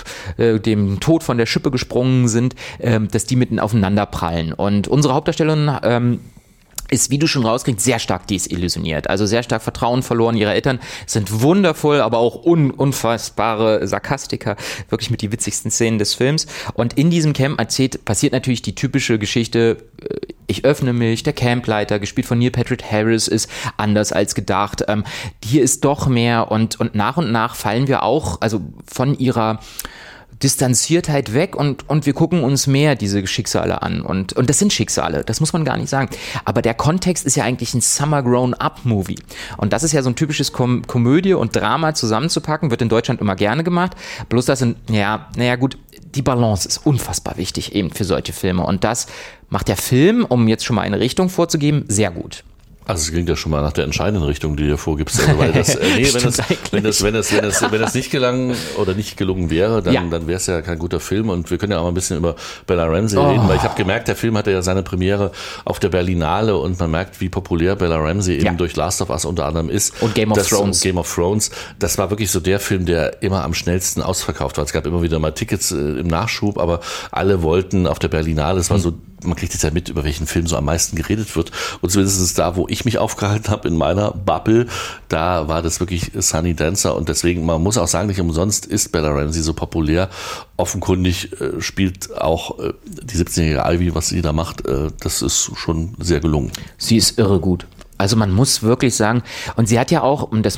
dem Tod von der Schippe gesprungen sind, dass die mitten aufeinander prallen. Und unsere Hauptdarstellerin ist, wie du schon rauskriegst, sehr stark desillusioniert. Also sehr stark Vertrauen verloren. Ihre Eltern sind wundervoll, aber auch unfassbare Sarkastiker. Wirklich mit die witzigsten Szenen des Films. Und in diesem Camp passiert natürlich die typische Geschichte, ich öffne mich, der Campleiter, gespielt von Neil Patrick Harris, ist anders als gedacht. Hier ist doch mehr und nach fallen wir auch, also von ihrer Distanziertheit weg und wir gucken uns mehr diese Schicksale an und das sind Schicksale, das muss man gar nicht sagen, aber der Kontext ist ja eigentlich ein Summer Grown-Up-Movie und das ist ja so ein typisches Komödie und Drama zusammenzupacken, wird in Deutschland immer gerne gemacht, bloß das sind, gut, die Balance ist unfassbar wichtig eben für solche Filme und das macht der Film, um jetzt schon mal eine Richtung vorzugeben, sehr gut. Also es klingt ja schon mal nach der entscheidenden Richtung, die du vorgibst. Also weil das, wenn das nicht gelangen oder nicht gelungen wäre, dann wäre es ja kein guter Film. Und wir können ja auch mal ein bisschen über Bella Ramsey reden, weil ich habe gemerkt, der Film hatte ja seine Premiere auf der Berlinale und man merkt, wie populär Bella Ramsey eben durch Last of Us unter anderem ist. Und Game of Thrones. Das war wirklich so der Film, der immer am schnellsten ausverkauft war. Es gab immer wieder mal Tickets im Nachschub, aber alle wollten auf der Berlinale. Es war so, man kriegt jetzt ja mit, über welchen Film so am meisten geredet wird. Und zumindest da, wo ich mich aufgehalten habe in meiner Bubble, da war das wirklich Sunny Dancer und deswegen, man muss auch sagen, nicht umsonst ist Bella Ramsey so populär. Offenkundig spielt auch die 17-jährige Ivy, was sie da macht, das ist schon sehr gelungen. Sie ist irre gut. Also man muss wirklich sagen, und sie hat ja auch ein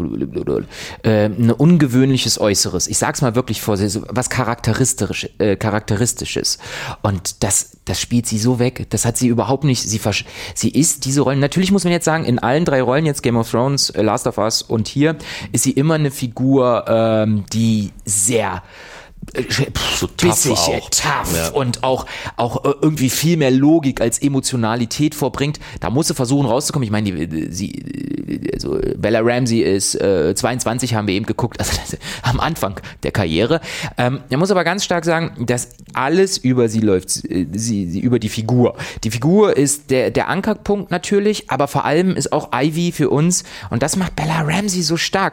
ungewöhnliches Äußeres. Ich sag's mal wirklich vor, was Charakteristisches. Und das spielt sie so weg. Das hat sie überhaupt nicht. Sie ist diese Rollen. Natürlich muss man jetzt sagen, in allen 3 Rollen, jetzt Game of Thrones, Last of Us und hier, ist sie immer eine Figur, die sehr so bissig, tough und auch irgendwie viel mehr Logik als Emotionalität vorbringt. Da muss sie versuchen rauszukommen. Ich meine, also Bella Ramsey ist 22, haben wir eben geguckt, also am Anfang der Karriere. Man muss aber ganz stark sagen, dass alles über sie läuft, sie über die Figur. Die Figur ist der Ankerpunkt natürlich, aber vor allem ist auch Ivy für uns, und das macht Bella Ramsey so stark,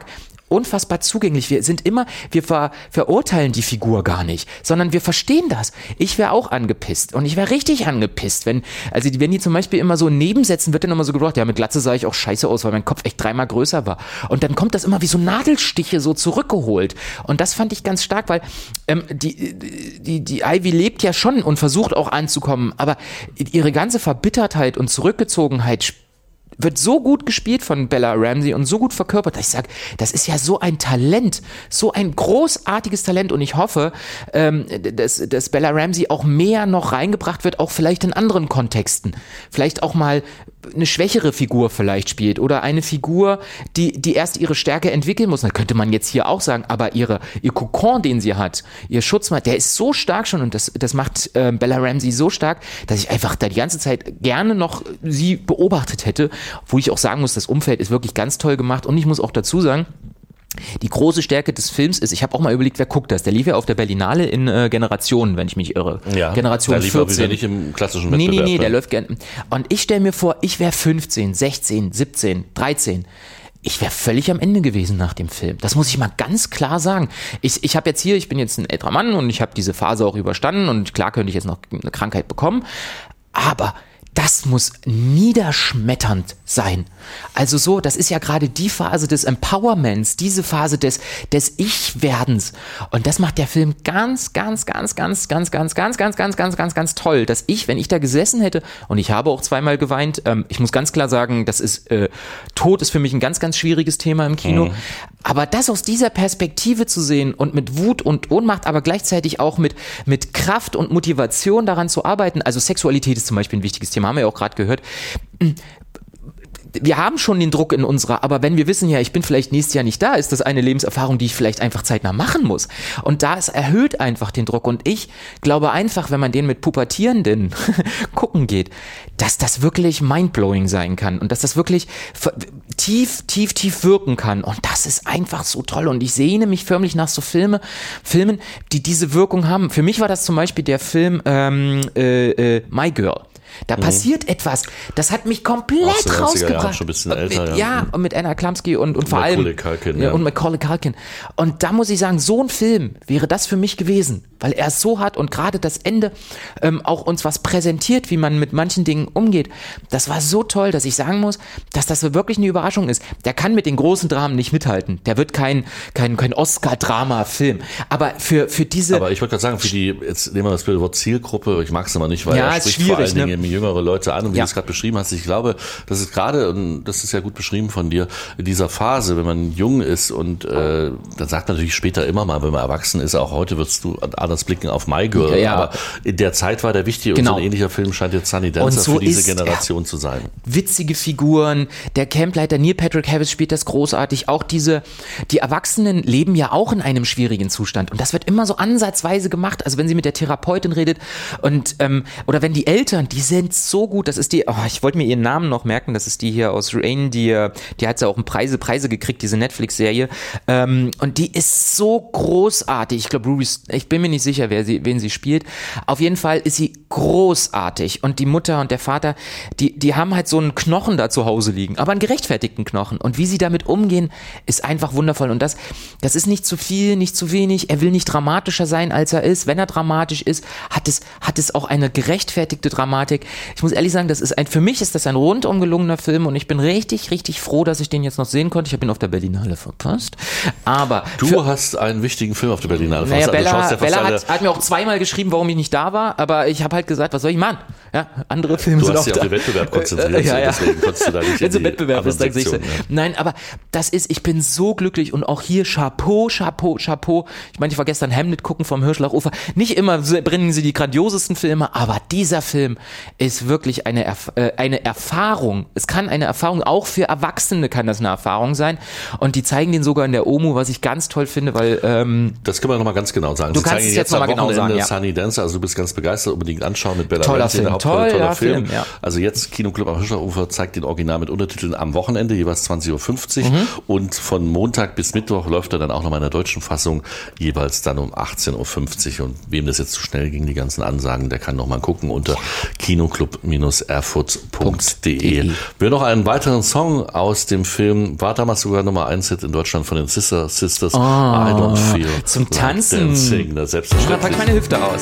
unfassbar zugänglich. Wir verurteilen die Figur gar nicht, sondern wir verstehen das. Ich wäre auch angepisst und ich wäre richtig angepisst, wenn die zum Beispiel immer so in Nebensätzen wird dann immer so gebracht, ja, mit Glatze sah ich auch scheiße aus, weil mein Kopf echt 3-mal größer war. Und dann kommt das immer wie so Nadelstiche so zurückgeholt. Und das fand ich ganz stark, weil die Ivy lebt ja schon und versucht auch anzukommen, aber ihre ganze Verbittertheit und Zurückgezogenheit wird so gut gespielt von Bella Ramsey und so gut verkörpert, dass ich sage, das ist ja so ein Talent, so ein großartiges Talent und ich hoffe, dass Bella Ramsey auch mehr noch reingebracht wird, auch vielleicht in anderen Kontexten. Vielleicht auch mal eine schwächere Figur vielleicht spielt oder eine Figur, die erst ihre Stärke entwickeln muss. Da könnte man jetzt hier auch sagen, aber ihr Kokon, den sie hat, ihr Schutzmann, der ist so stark schon und das macht Bella Ramsey so stark, dass ich einfach da die ganze Zeit gerne noch sie beobachtet hätte, wo ich auch sagen muss, das Umfeld ist wirklich ganz toll gemacht und ich muss auch dazu sagen, die große Stärke des Films ist, ich habe auch mal überlegt, wer guckt das? Der lief ja auf der Berlinale in Generationen, wenn ich mich irre. Ja, Generation der lief 14. Aber nicht im klassischen Wettbewerb. Nee, der läuft gerne. Und ich stelle mir vor, ich wäre 15, 16, 17, 13. Ich wäre völlig am Ende gewesen nach dem Film. Das muss ich mal ganz klar sagen. Ich bin jetzt ein älterer Mann und ich habe diese Phase auch überstanden und klar könnte ich jetzt noch eine Krankheit bekommen, aber das muss niederschmetternd sein. Also so, das ist ja gerade die Phase des Empowerments, diese Phase des Ich-Werdens. Und das macht der Film ganz toll, dass wenn ich da gesessen hätte, und ich habe auch 2-mal geweint, ich muss ganz klar sagen, Tod ist für mich ein ganz schwieriges Thema im Kino. Aber das aus dieser Perspektive zu sehen und mit Wut und Ohnmacht, aber gleichzeitig auch mit Kraft und Motivation daran zu arbeiten, also Sexualität ist zum Beispiel ein wichtiges Thema, haben wir ja auch gerade gehört. Wir haben schon den Druck in unserer, aber wenn wir wissen, ja, ich bin vielleicht nächstes Jahr nicht da, ist das eine Lebenserfahrung, die ich vielleicht einfach zeitnah machen muss. Und da erhöht einfach den Druck. Und ich glaube einfach, wenn man den mit Pubertierenden gucken geht, dass das wirklich mindblowing sein kann und dass das wirklich tief wirken kann. Und das ist einfach so toll. Und ich sehne mich förmlich nach so Filmen, die diese Wirkung haben. Für mich war das zum Beispiel der Film My Girl. Da passiert etwas, das hat mich komplett rausgebracht. Jahren, schon ein bisschen älter, ja, und mit Anna Klumsky und vor allem und Macaulay Culkin. Und da muss ich sagen, so ein Film wäre das für mich gewesen, weil er es so hat und gerade das Ende auch uns was präsentiert, wie man mit manchen Dingen umgeht. Das war so toll, dass ich sagen muss, dass das wirklich eine Überraschung ist. Der kann mit den großen Dramen nicht mithalten. Der wird kein Oscar-Drama-Film. Aber für diese... Aber ich wollte gerade sagen, jetzt nehmen wir das Wort Zielgruppe, ich mag es immer nicht, weil er spricht vor allen Dingen jüngere Leute an und wie du es gerade beschrieben hast, ich glaube, das ist gerade, und das ist ja gut beschrieben von dir, in dieser Phase, wenn man jung ist und dann sagt man natürlich später immer mal, wenn man erwachsen ist, auch heute wirst du anders blicken auf My Girl, aber in der Zeit war der wichtig und so ein ähnlicher Film scheint jetzt Sunny Dancer so für diese Generation zu sein. Witzige Figuren, der Campleiter Neil Patrick Harris spielt das großartig, auch die Erwachsenen leben ja auch in einem schwierigen Zustand und das wird immer so ansatzweise gemacht, also wenn sie mit der Therapeutin redet und oder wenn die Eltern, die sind so gut, das ist ich wollte mir ihren Namen noch merken, das ist die hier aus Rain, die hat ja auch Preise gekriegt, diese Netflix-Serie, und die ist so großartig, ich glaube ich bin mir nicht sicher, wen sie spielt, auf jeden Fall ist sie großartig und die Mutter und der Vater, die haben halt so einen Knochen da zu Hause liegen, aber einen gerechtfertigten Knochen und wie sie damit umgehen, ist einfach wundervoll und das ist nicht zu viel, nicht zu wenig, er will nicht dramatischer sein, als er ist, wenn er dramatisch ist, hat es auch eine gerechtfertigte Dramatik. Ich muss ehrlich sagen, für mich ist das ein rundum gelungener Film und ich bin richtig, richtig froh, dass ich den jetzt noch sehen konnte. Ich habe ihn auf der Berlinale verpasst. Aber du hast einen wichtigen Film auf der Berlinale verpasst. Naja, Bella hat mir auch 2-mal geschrieben, warum ich nicht da war, aber ich habe halt gesagt, was soll ich machen? Ja, andere Filme sind auch da. Du hast dich auf den Wettbewerb konzentriert, deswegen konntest du da nicht in die Wettbewerb ist, dann Sektion, Nein, aber ich bin so glücklich und auch hier Chapeau. Ich meine, ich war gestern Hamlet gucken vom Hirschlachufer. Nicht immer bringen sie die grandiosesten Filme, aber dieser Film ist wirklich eine Erfahrung. Es kann eine Erfahrung, auch für Erwachsene kann das eine Erfahrung sein. Und die zeigen den sogar in der OMU, was ich ganz toll finde, weil... das können wir nochmal ganz genau sagen. Du kannst es jetzt nochmal genau sagen, ja. Sunny Dancer, also du bist ganz begeistert, unbedingt anschauen mit Bella Ramsey in der Hauptrolle. Toller Film. Ja. Also jetzt Kinoclub am Hirschlachufer zeigt den Original mit Untertiteln am Wochenende, jeweils 20.50 Uhr. Und von Montag bis Mittwoch läuft er dann auch nochmal in der deutschen Fassung, jeweils dann um 18.50 Uhr. Und wem das jetzt zu schnell ging, die ganzen Ansagen, der kann nochmal gucken unter kinoclub-erfurt.de. Wir noch einen weiteren Song aus dem Film, war damals sogar Nummer 1 Hit in Deutschland von den Sisters. I Don't Feel zum Like Tanzen. Dancing. Das selbstverständlich. Da packt meine Hüfte aus.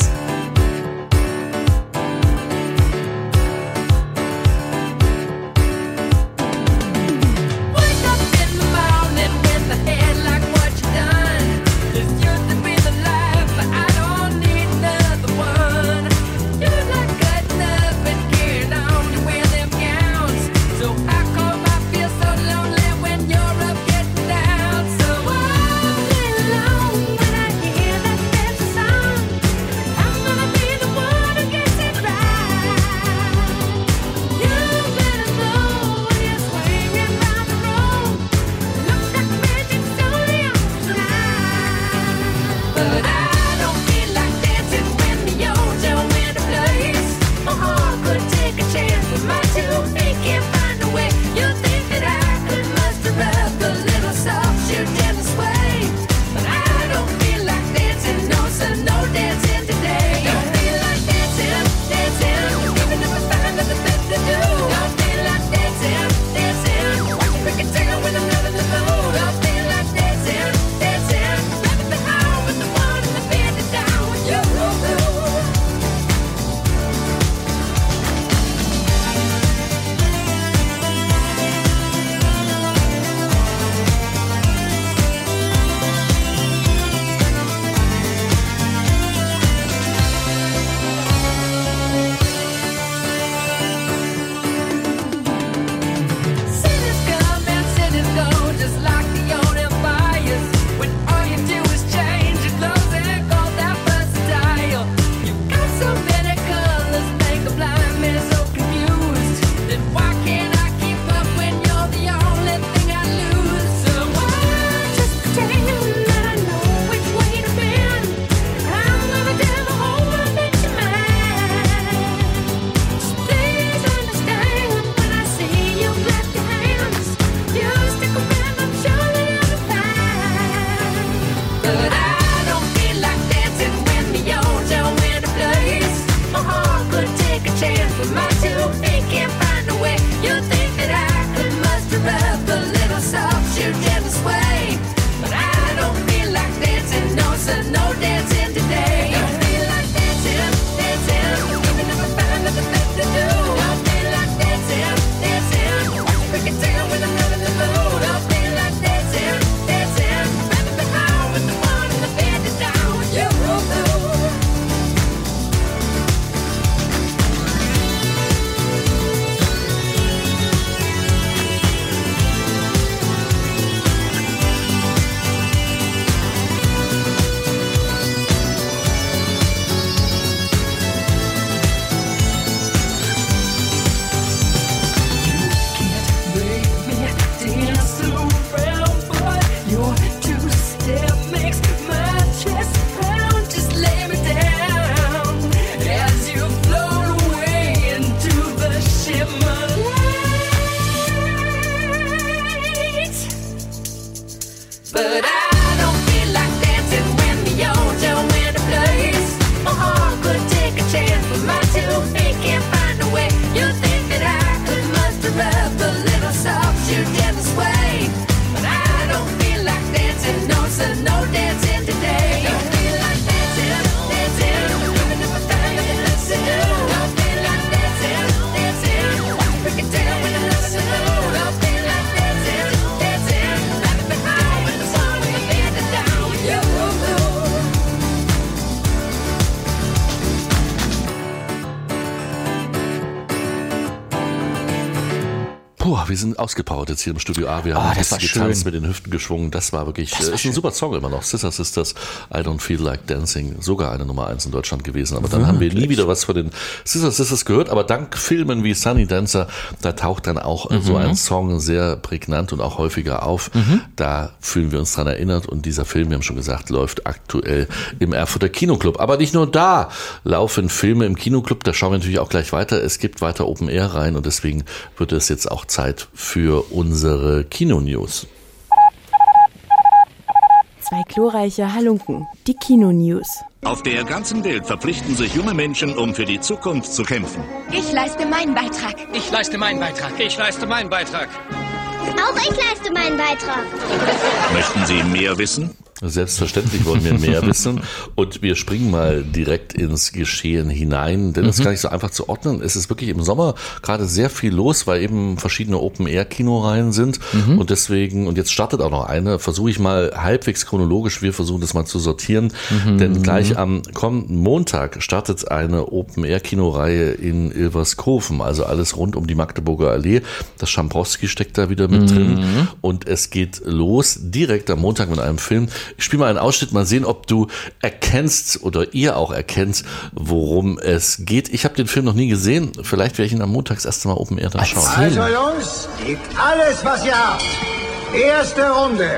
Wir sind ausgepowert jetzt hier im Studio A. Wir haben getanzt, mit den Hüften geschwungen. Das war wirklich, ist ein super Song immer noch. Sisters, I Don't Feel Like Dancing. Sogar eine Nummer 1 in Deutschland gewesen. Aber dann haben wir nie wieder was von den Sisters gehört. Aber dank Filmen wie Sunny Dancer, da taucht dann auch so ein Song sehr prägnant und auch häufiger auf. Da fühlen wir uns dran erinnert. Und dieser Film, wir haben schon gesagt, läuft aktuell im Erfurter Kinoclub. Aber nicht nur da laufen Filme im Kinoclub. Da schauen wir natürlich auch gleich weiter. Es gibt weiter Open Air rein. Und deswegen wird es jetzt auch Zeit für unsere Kino-News. Zwei glorreiche Halunken, die Kino-News. Auf der ganzen Welt verpflichten sich junge Menschen, um für die Zukunft zu kämpfen. Ich leiste meinen Beitrag. Ich leiste meinen Beitrag. Ich leiste meinen Beitrag. Auch ich leiste meinen Beitrag. Möchten Sie mehr wissen? Selbstverständlich wollen wir mehr wissen und wir springen mal direkt ins Geschehen hinein, denn es ist gar nicht so einfach zu ordnen. Es ist wirklich im Sommer gerade sehr viel los, weil eben verschiedene Open-Air-Kinoreihen sind und deswegen, und jetzt startet auch noch eine, versuche ich mal halbwegs chronologisch, wir versuchen das mal zu sortieren, denn gleich am kommenden Montag startet eine Open-Air-Kinoreihe in Ilverskofen, also alles rund um die Magdeburger Allee. Das Schambrowski steckt da wieder mit drin und es geht los direkt am Montag mit einem Film. Ich spiele mal einen Ausschnitt, mal sehen, ob du erkennst oder ihr auch erkennt, worum es geht. Ich habe den Film noch nie gesehen. Vielleicht werde ich ihn am Montag das erste Mal Open Air da schauen. Also Jungs, gebt alles, was ihr habt. Erste Runde.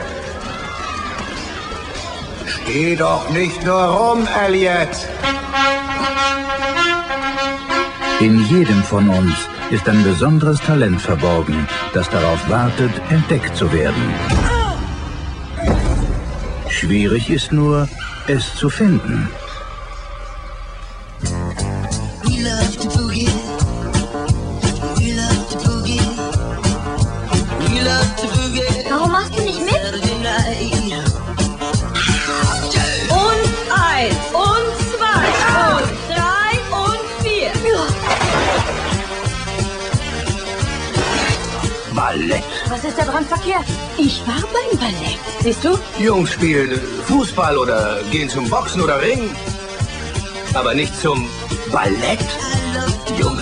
Steh doch nicht nur rum, Elliot. In jedem von uns ist ein besonderes Talent verborgen, das darauf wartet, entdeckt zu werden. Schwierig ist nur, es zu finden. Warum machst du nicht mit? Und 1, und 2, und 3, und 4. Ballett. Was ist da dran verkehrt? Ich war beim Ballett. Siehst du? Jungs spielen Fußball oder gehen zum Boxen oder Ringen. Aber nicht zum Ballett. Junge.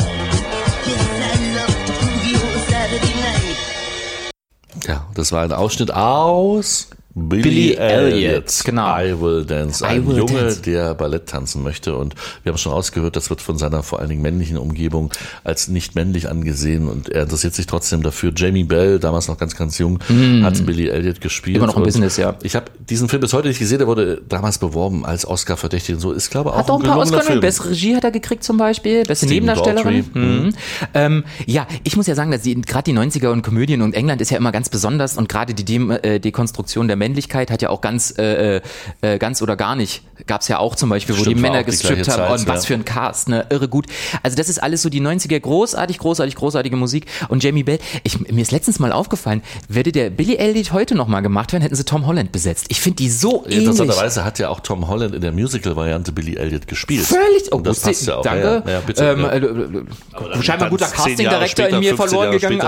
Ja, das war ein Ausschnitt aus Billy Elliot. Genau. I Will Dance. Ein Junge, der Ballett tanzen möchte. Und wir haben schon rausgehört, das wird von seiner vor allen Dingen männlichen Umgebung als nicht männlich angesehen. Und er interessiert sich trotzdem dafür. Jamie Bell, damals noch ganz, ganz jung, hat Billy Elliot gespielt. Immer noch im Business, ja. Ich habe diesen Film bis heute nicht gesehen. Der wurde damals beworben als Oscar-verdächtig und so. Ist, glaube ich, auch hat auch ein paar Oscar. Beste Regie hat er gekriegt zum Beispiel. Beste Nebendarstellerin. Ja, ich muss ja sagen, dass gerade die 90er und Komödien und England ist ja immer ganz besonders. Und gerade die Dekonstruktion der Männlichkeit hat ja auch ganz oder gar nicht, gab es ja auch zum Beispiel, wo die Männer gestrippt haben. Und was für ein Cast, ne? Irre gut. Also das ist alles so die 90er, großartige Musik. Und Jamie Bell, mir ist letztens mal aufgefallen, würde der Billy Elliot heute nochmal gemacht werden, hätten sie Tom Holland besetzt. Ich finde die so ähnlich. Interessanterweise hat ja auch Tom Holland in der Musical-Variante Billy Elliot gespielt. Völlig. Und das passt ja auch. Danke. Ja, bitte. Scheinbar ein guter Casting-Director in mir verloren gegangen,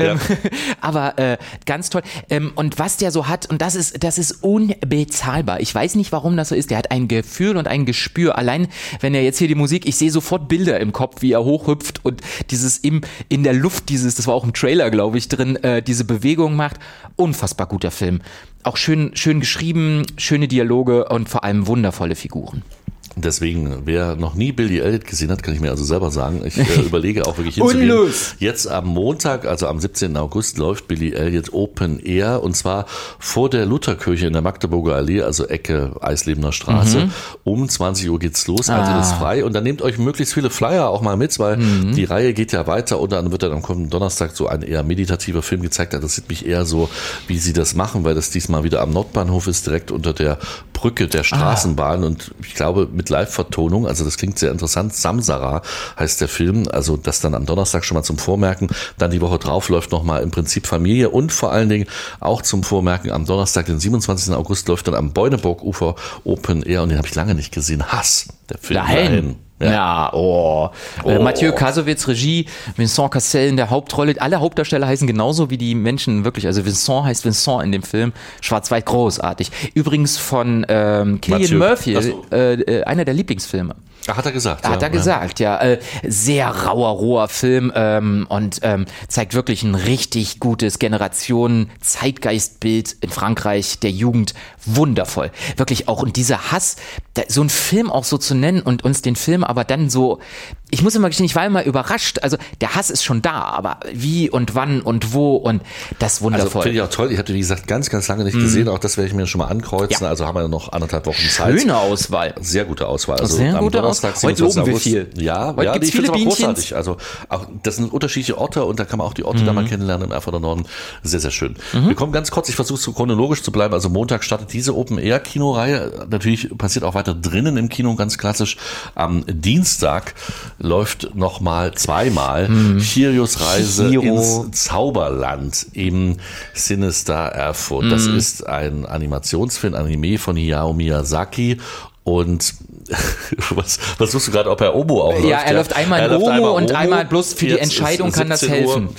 aber ganz toll. Und was der so hat, und das ist unbezahlbar. Ich weiß nicht, warum das so ist. Der hat ein Gefühl und ein Gespür. Allein, wenn er jetzt hier die Musik, ich sehe sofort Bilder im Kopf, wie er hochhüpft und dieses in der Luft, das war auch im Trailer, glaube ich, drin, diese Bewegung macht. Unfassbar guter Film. Auch schön geschrieben, schöne Dialoge und vor allem wundervolle Figuren. Deswegen, wer noch nie Billy Elliot gesehen hat, kann ich mir also selber sagen, ich überlege auch wirklich hinzugehen. Jetzt am Montag, also am 17. August, läuft Billy Elliot Open Air und zwar vor der Lutherkirche in der Magdeburger Allee, also Ecke Eislebener Straße. Um 20 Uhr geht's los, Eintritt ist frei und dann nehmt euch möglichst viele Flyer auch mal mit, weil die Reihe geht ja weiter und dann wird dann am kommenden Donnerstag so ein eher meditativer Film gezeigt. Das sieht mich eher so, wie sie das machen, weil das diesmal wieder am Nordbahnhof ist, direkt unter der Brücke der Straßenbahn und ich glaube mit Live-Vertonung, also das klingt sehr interessant. Samsara heißt der Film, also das dann am Donnerstag schon mal zum Vormerken, dann die Woche drauf läuft nochmal im Prinzip Familie und vor allen Dingen auch zum Vormerken am Donnerstag, den 27. August läuft dann am Beuneburg-Ufer Open Air und den habe ich lange nicht gesehen. Hass, der Film. Nein. Mathieu Kassovitz, Regie, Vincent Cassel in der Hauptrolle. Alle Hauptdarsteller heißen genauso wie die Menschen wirklich. Also Vincent heißt Vincent in dem Film. Schwarz-Weiß, großartig. Übrigens von Cillian Murphy, einer der Lieblingsfilme. Hat er gesagt. Hat er gesagt, ja. Sehr roher Film und zeigt wirklich ein richtig gutes Generationen-Zeitgeistbild in Frankreich der Jugend. Wundervoll. Wirklich auch. Und dieser Hass, so einen Film auch so zu nennen und uns den Film aber dann so, ich muss immer gestehen, ich war immer überrascht. Also der Hass ist schon da, aber wie und wann und wo und das wundervoll. Also finde ich auch toll. Ich hatte, wie gesagt, ganz, ganz lange nicht gesehen. Auch das werde ich mir schon mal ankreuzen. Ja. Also haben wir noch 1,5 Wochen Zeit. Schöne Auswahl. Sehr gute Auswahl. Also sehr gute Auswahl. Donnerstag, Heute loben wir August. viel. Ja, Heute gibt's ich finde es aber viele großartig. Also auch, das sind unterschiedliche Orte und da kann man auch die Orte da mal kennenlernen im Erfurter Norden. Sehr, sehr schön. Wir kommen ganz kurz, ich versuche so chronologisch zu bleiben. Also Montag startet diese Open-Air-Kinoreihe. Natürlich passiert auch weiter drinnen im Kino, ganz klassisch. Am Dienstag läuft nochmal zweimal Chirios Reise ins Zauberland im Sinister Erfurt. Das ist ein Animationsfilm, Anime von Hayao Miyazaki. Und was suchst du gerade, ob er Omo auch läuft? Ja, er läuft einmal in Omo und einmal bloß für die Entscheidung kann das helfen.